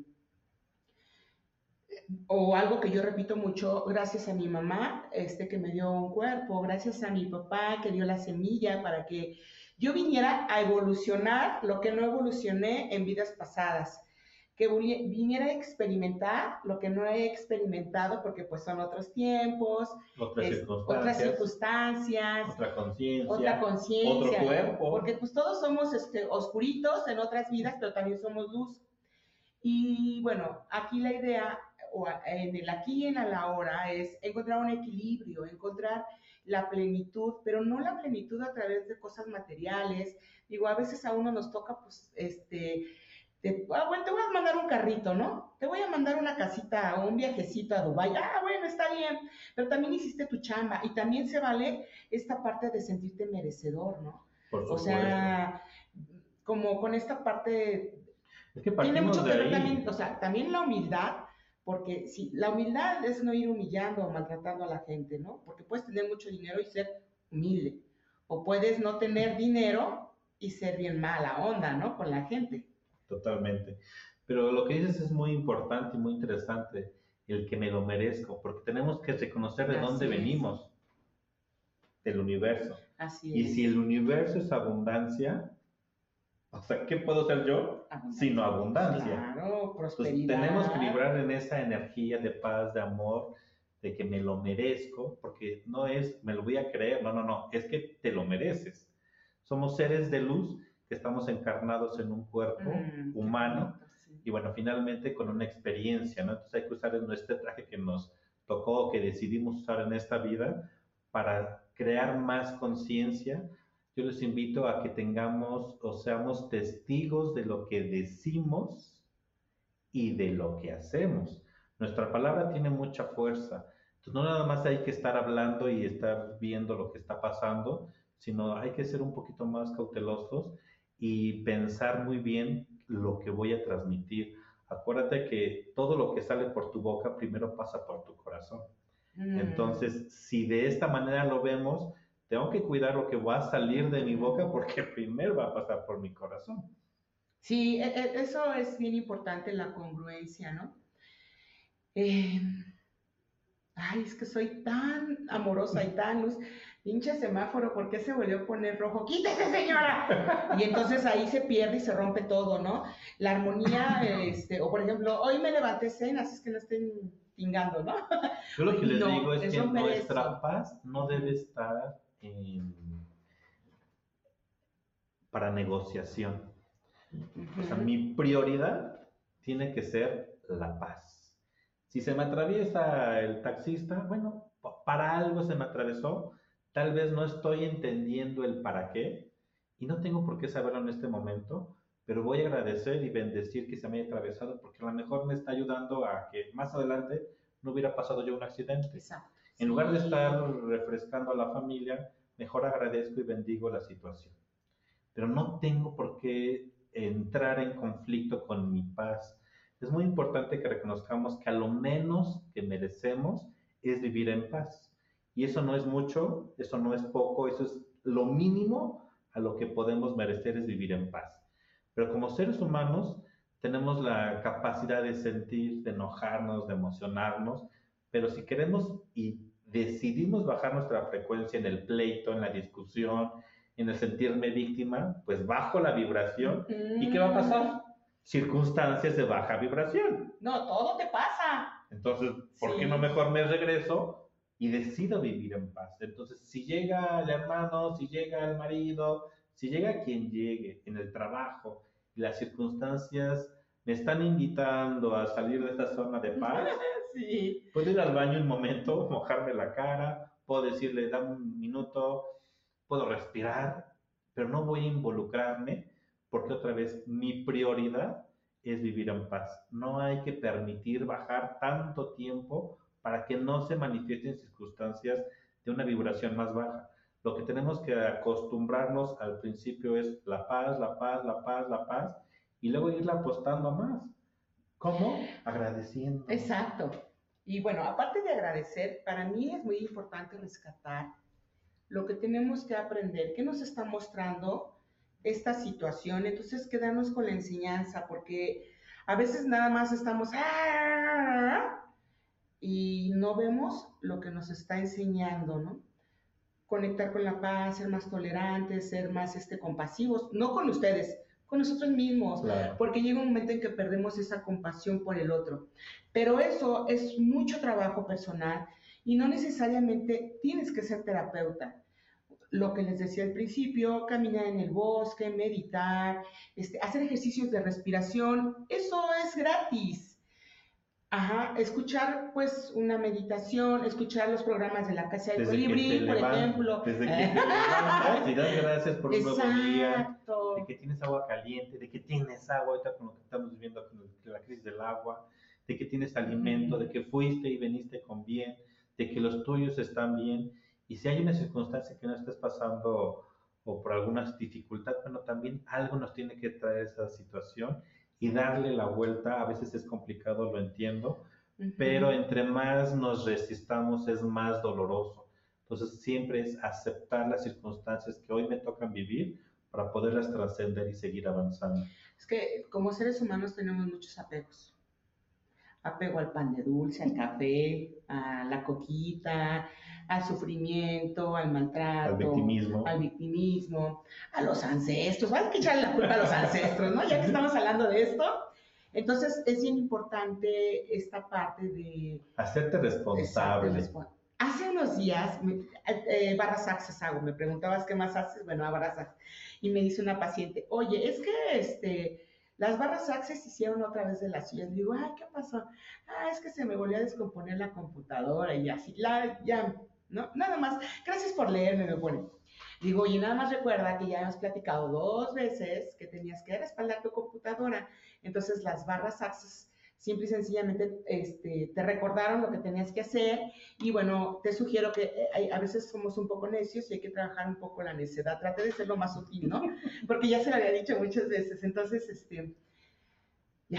o algo que yo repito mucho, gracias a mi mamá, este, que me dio un cuerpo, gracias a mi papá que dio la semilla para que yo viniera a evolucionar lo que no evolucioné en vidas pasadas, que viniera a experimentar lo que no he experimentado porque pues son otros tiempos, otras, es, circunstancias, otras circunstancias, otra conciencia, otra conciencia, otro cuerpo, porque pues todos somos este, oscuritos en otras vidas, pero también somos luz. Y bueno, aquí la idea, o en el aquí y en el ahora, es encontrar un equilibrio, encontrar la plenitud, pero no la plenitud a través de cosas materiales. Digo, a veces a uno nos toca, pues, este, te, ah, bueno, te voy a mandar un carrito, ¿no? Te voy a mandar una casita o un viajecito a Dubái. Ah, bueno, está bien, pero también hiciste tu chamba y también se vale esta parte de sentirte merecedor, ¿no? Por O supuesto. sea, como con esta parte, Es que tiene partimos mucho de que ver ahí. también, o sea, también la humildad, porque sí, la humildad es no ir humillando o maltratando a la gente, ¿no? Porque puedes tener mucho dinero y ser humilde, o puedes no tener dinero y ser bien mala onda, ¿no? Con la gente. Totalmente. Pero lo que dices es muy importante y muy interesante, el que me lo merezco, porque tenemos que reconocer de Así dónde es. venimos, del universo. Así Y es. si el universo es abundancia, o sea, ¿qué puedo ser yo? Abundancia. Sino abundancia. Claro, Entonces, prosperidad. tenemos que vibrar en esa energía de paz, de amor, de que me lo merezco, porque no es, me lo voy a creer, no, no, no, es que te lo mereces. Somos seres de luz que estamos encarnados en un cuerpo Mm, qué humano bonito, sí. y bueno, finalmente con una experiencia, ¿no? Entonces hay que usar este traje que nos tocó, que decidimos usar en esta vida para crear más conciencia. Yo les invito a que tengamos o seamos testigos de lo que decimos y de lo que hacemos. Nuestra palabra tiene mucha fuerza. Entonces, no nada más hay que estar hablando y estar viendo lo que está pasando, sino hay que ser un poquito más cautelosos y pensar muy bien lo que voy a transmitir. Acuérdate que todo lo que sale por tu boca primero pasa por tu corazón. Mm. Entonces, si de esta manera lo vemos, tengo que cuidar lo que va a salir de mi boca porque primero va a pasar por mi corazón. Sí, e- e- eso es bien importante, la congruencia, ¿no? Eh, ay, es que soy tan amorosa y tan luz. Pinche semáforo, ¿por qué se volvió a poner rojo? ¡Quítese, señora! Y entonces ahí se pierde y se rompe todo, ¿no? La armonía, este, o por ejemplo, hoy me levanté cena, así es que no estén pingando, ¿no? Yo lo que les No, digo es es que romper nuestra eso. paz no debe estar en- para negociación. O sea, Ujú. mi prioridad tiene que ser la paz. Si se me atraviesa el taxista, bueno, pa- para algo se me atravesó, tal vez no estoy entendiendo el para qué y no tengo por qué saberlo en este momento, pero voy a agradecer y bendecir que se me haya atravesado porque a lo mejor me está ayudando a que más adelante no hubiera pasado yo un accidente. Exacto. En lugar de Sí. estar refrescando a la familia, mejor agradezco y bendigo la situación. Pero no tengo por qué entrar en conflicto con mi paz. Es muy importante que reconozcamos que a lo menos que merecemos es vivir en paz. Y eso no es mucho, eso no es poco, eso es lo mínimo a lo que podemos merecer es vivir en paz. Pero como seres humanos tenemos la capacidad de sentir, de enojarnos, de emocionarnos, pero si queremos y decidimos bajar nuestra frecuencia en el pleito, en la discusión, en el sentirme víctima, pues bajo la vibración. ¿Y qué va a pasar? Circunstancias de baja vibración. No, todo te pasa. Entonces, ¿por Sí. qué no mejor me regreso y decido vivir en paz? Entonces, si llega el hermano, si llega el marido, si llega quien llegue en el trabajo y las circunstancias me están invitando a salir de esta zona de paz, Sí. puedo ir al baño un momento, mojarme la cara, puedo decirle, dame un minuto, puedo respirar, pero no voy a involucrarme porque otra vez mi prioridad es vivir en paz. No hay que permitir bajar tanto tiempo para que no se manifiesten circunstancias de una vibración más baja. Lo que tenemos que acostumbrarnos al principio es la paz, la paz, la paz, la paz, y luego irla apostando a más. ¿Cómo? Agradeciendo. Exacto. Y bueno, aparte de agradecer, para mí es muy importante rescatar lo que tenemos que aprender, qué nos está mostrando esta situación. Entonces, quedarnos con la enseñanza, porque a veces nada más estamos y no vemos lo que nos está enseñando, ¿no? Conectar con la paz, ser más tolerantes, ser más este, compasivos, no con ustedes, con nosotros mismos, Claro. porque llega un momento en que perdemos esa compasión por el otro. Pero eso es mucho trabajo personal y no necesariamente tienes que ser terapeuta. Lo que les decía al principio, caminar en el bosque, meditar, este, hacer ejercicios de respiración, eso es gratis. Ajá, escuchar pues una meditación, escuchar los programas de la Casa del Desde que te Colibrí, por levantas, ejemplo. desde que te levantas y das gracias por un nuevo día, de Exacto. que tienes agua caliente, de que tienes agua, ahorita con lo que estamos viviendo con el- la crisis del agua, de que tienes alimento, de que fuiste y veniste con bien, de que los tuyos están bien. Y si hay una circunstancia que no estés pasando o por alguna dificultad, bueno, también algo nos tiene que traer esa situación y darle la vuelta. A veces es complicado, lo entiendo, pero Ujú. entre más nos resistamos es más doloroso. Entonces siempre es aceptar las circunstancias que hoy me tocan vivir para poderlas trascender y seguir avanzando. Es que como seres humanos tenemos muchos apegos. Apego al pan de dulce, al café, a la coquita, al sufrimiento, al Al maltrato, victimismo. al victimismo, a los ancestros. Hay que echarle la culpa a los ancestros, ¿no? Ya que estamos hablando de esto. Entonces es bien importante esta parte de... Hacerte Exacto, responsable. respo- Hace unos días, me- eh, barras access hago, me preguntabas qué más haces, bueno, a barras access. Y me dice una paciente, oye, es que este, las barras access hicieron otra vez de las suyas. Le digo, ay, ¿qué pasó? Ah, es que se me volvió a descomponer la computadora y así, la, ya, ¿no? Nada más, gracias por leerme, me pone. Digo, oye, nada más recuerda que ya hemos platicado dos veces que tenías que respaldar tu computadora. Entonces, las barras access simple y sencillamente este, te recordaron lo que tenías que hacer y bueno, te sugiero que eh, a veces somos un poco necios y hay que trabajar un poco la necedad, trate de ser lo más sutil, ¿no? Porque ya se lo había dicho muchas veces, entonces, este, ya,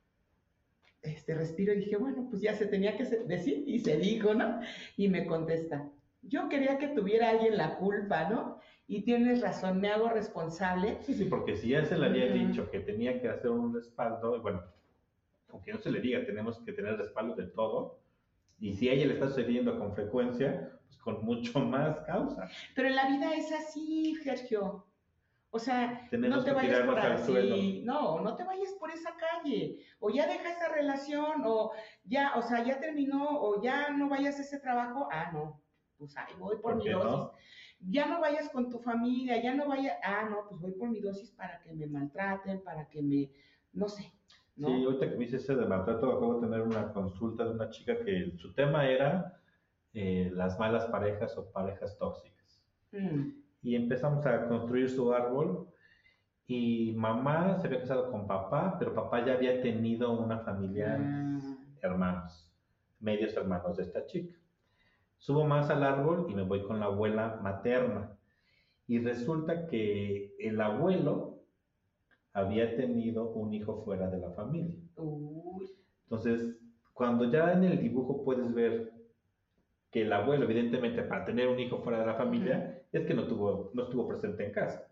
este, respiro y dije, bueno, pues ya se tenía que decir y se dijo, ¿no? Y me contesta, yo quería que tuviera alguien la culpa, ¿no? Y tienes razón, me hago responsable. Sí, sí, porque si ya se le había Ujú. dicho que tenía que hacer un respaldo, y bueno, aunque no se le diga, tenemos que tener respaldo de todo. Y si a ella le está sucediendo con frecuencia, pues con mucho más causa. Pero en la vida es así, Sergio. O sea, Tenemos no te que vayas por tirarnos al suelo. así, no, no te vayas por esa calle, o ya deja esa relación, o ya, o sea, ya terminó, o ya no vayas a ese trabajo, ah, no, pues ahí voy por ¿Por mi qué dosis. no? Ya no vayas con tu familia, ya no vayas, ah, no, pues voy por mi dosis para que me maltraten, para que me, no sé, ¿no? Sí, ahorita que me dice ese de maltrato, acabo de tener una consulta de una chica que su tema era eh, las malas parejas o parejas tóxicas. Mm. Y empezamos a construir su árbol y mamá se había casado con papá, pero papá ya había tenido una familia antes, Ah. hermanos, medios hermanos de esta chica. Subo más al árbol y me voy con la abuela materna. Y resulta que el abuelo había tenido un hijo fuera de la familia. Uy. Entonces, cuando ya en el dibujo puedes ver que el abuelo, evidentemente, para tener un hijo fuera de la familia, uh-huh. es que no, tuvo, no estuvo presente en casa.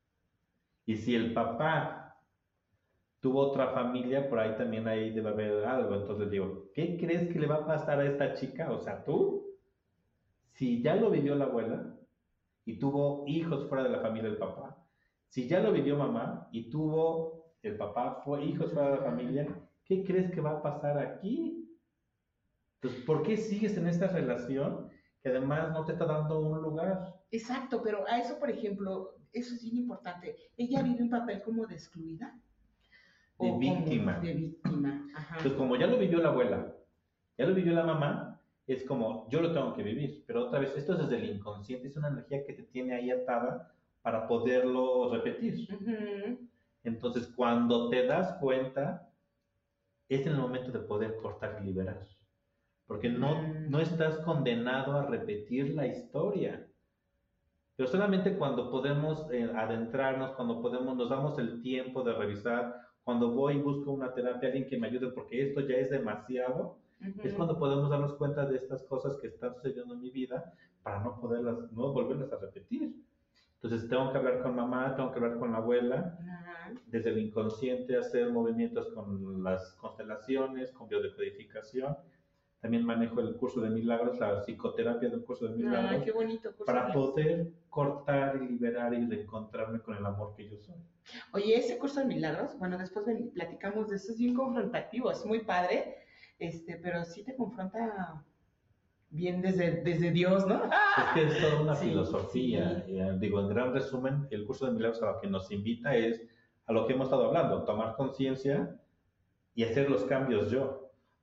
Y si el papá tuvo otra familia, por ahí también ahí debe haber algo. Entonces digo, ¿qué crees que le va a pasar a esta chica? O sea, tú, si ya lo vivió la abuela y tuvo hijos fuera de la familia del papá, si ya lo vivió mamá y tuvo el papá fue hijos fuera de la familia, ¿qué crees que va a pasar aquí? Entonces, ¿por qué sigues en esta relación que además no te está dando un lugar? Exacto, pero a eso, por ejemplo, eso es bien importante. ¿Ella vive un papel como de excluida? De ¿O víctima. Como de víctima. Ajá. Entonces, como ya lo vivió la abuela, ya lo vivió la mamá, es como, yo lo tengo que vivir. Pero otra vez, esto es desde el inconsciente, es una energía que te tiene ahí atada para poderlo repetir. Uh-huh. Entonces, cuando te das cuenta, es el momento de poder cortar y liberar. Porque no, uh-huh. no estás condenado a repetir la historia. Pero solamente cuando podemos eh, adentrarnos, cuando podemos, nos damos el tiempo de revisar, cuando voy y busco una terapia, alguien que me ayude, porque esto ya es demasiado, uh-huh. es cuando podemos darnos cuenta de estas cosas que están sucediendo en mi vida para no poderlas, no volverlas a repetir. Entonces tengo que hablar con mamá, tengo que hablar con la abuela, uh-huh. desde el inconsciente hacer movimientos con las constelaciones, con biodecodificación. También manejo el curso de milagros, la psicoterapia del curso de milagros. Ah, qué bonito curso. Para poder cortar y liberar y reencontrarme con el amor que yo soy. Oye, ese curso de milagros, bueno, después platicamos de eso, es bien confrontativo, es muy padre, este, pero sí te confronta bien desde, desde Dios, ¿no? Es que es toda una sí, filosofía. Sí. Eh, digo, en gran resumen, el curso de milagros a lo que nos invita es a lo que hemos estado hablando, tomar conciencia y hacer los cambios yo.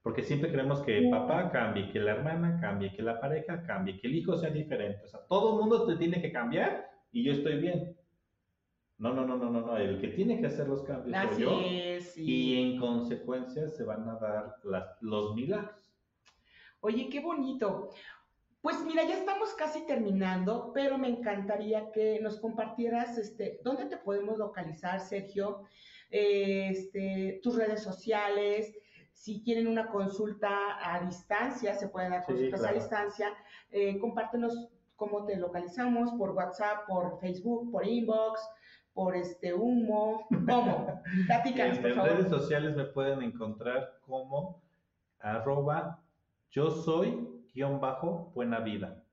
Porque siempre queremos que papá cambie, que la hermana cambie, que la pareja cambie, que el hijo sea diferente. O sea, todo el mundo te tiene que cambiar y yo estoy bien. No, no, no, no, no, no. El que tiene que hacer los cambios soy Así yo. es, sí. Y en consecuencia se van a dar las, los milagros. Oye, qué bonito. Pues mira, ya estamos casi terminando, pero me encantaría que nos compartieras, este, dónde te podemos localizar, Sergio, Eh, este, tus redes sociales, si quieren una consulta a distancia, se pueden dar Sí, consultas a claro. distancia, eh, compártenos cómo te localizamos, por WhatsApp, por Facebook, por inbox, por este Humo, ¿cómo? Platícanos, por En favor. redes sociales me pueden encontrar como arroba yo soy guión bajo buena vida.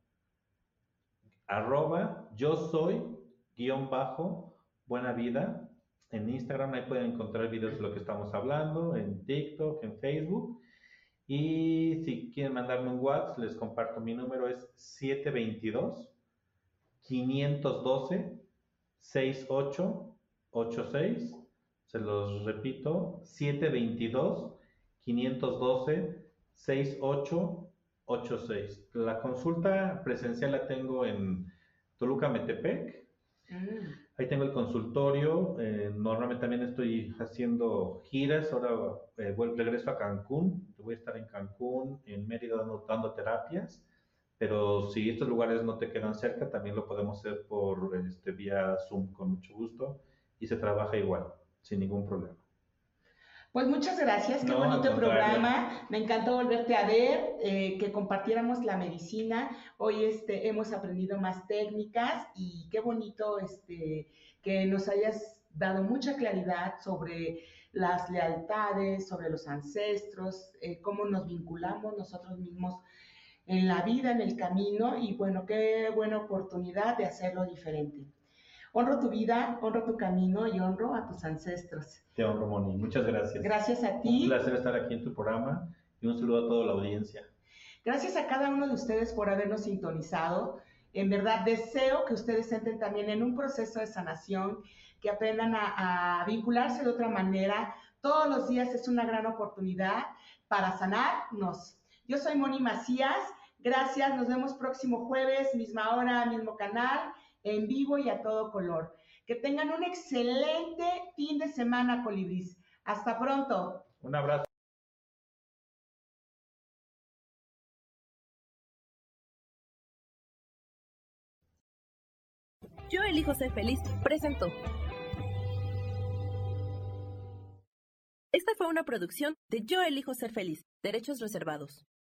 Arroba yo soy guión bajo buena vida. En Instagram ahí pueden encontrar videos de lo que estamos hablando, en TikTok, en Facebook. Y si quieren mandarme un WhatsApp, les comparto mi número, es siete dos dos, cinco uno dos, seis ocho ocho seis. Se los repito, siete dos dos, cinco uno dos, seis ocho ocho seis. La consulta presencial la tengo en Toluca, Metepec. Mm. Ahí tengo el consultorio. Eh, normalmente también estoy haciendo giras. Ahora eh, vuelvo, regreso a Cancún. Voy a estar en Cancún, en Mérida, dando, dando terapias. Pero si estos lugares no te quedan cerca, también lo podemos hacer por este, vía Zoom con mucho gusto. Y se trabaja igual, sin ningún problema. Pues muchas gracias, qué No, al bonito contrario. programa. Me encantó volverte a ver, eh, que compartiéramos la medicina. Hoy este, hemos aprendido más técnicas y qué bonito este, que nos hayas dado mucha claridad sobre las lealtades, sobre los ancestros, eh, cómo nos vinculamos nosotros mismos en la vida, en el camino, y bueno, qué buena oportunidad de hacerlo diferente. Honro tu vida, honro tu camino y honro a tus ancestros. Te honro, Moni. Muchas gracias. Gracias a Un ti. placer estar aquí en tu programa y un saludo a toda la audiencia. Gracias a cada uno de ustedes por habernos sintonizado. En verdad, deseo que ustedes entren también en un proceso de sanación, que aprendan a, a vincularse de otra manera. Todos los días es una gran oportunidad para sanarnos. Yo soy Moni Macías. Gracias. Nos vemos próximo jueves, misma hora, mismo canal, en vivo y a todo color. Que tengan un excelente fin de semana, Colibris. Hasta pronto. Un abrazo. Yo elijo ser feliz presentó. Esta fue una producción de Yo elijo ser feliz. Derechos reservados.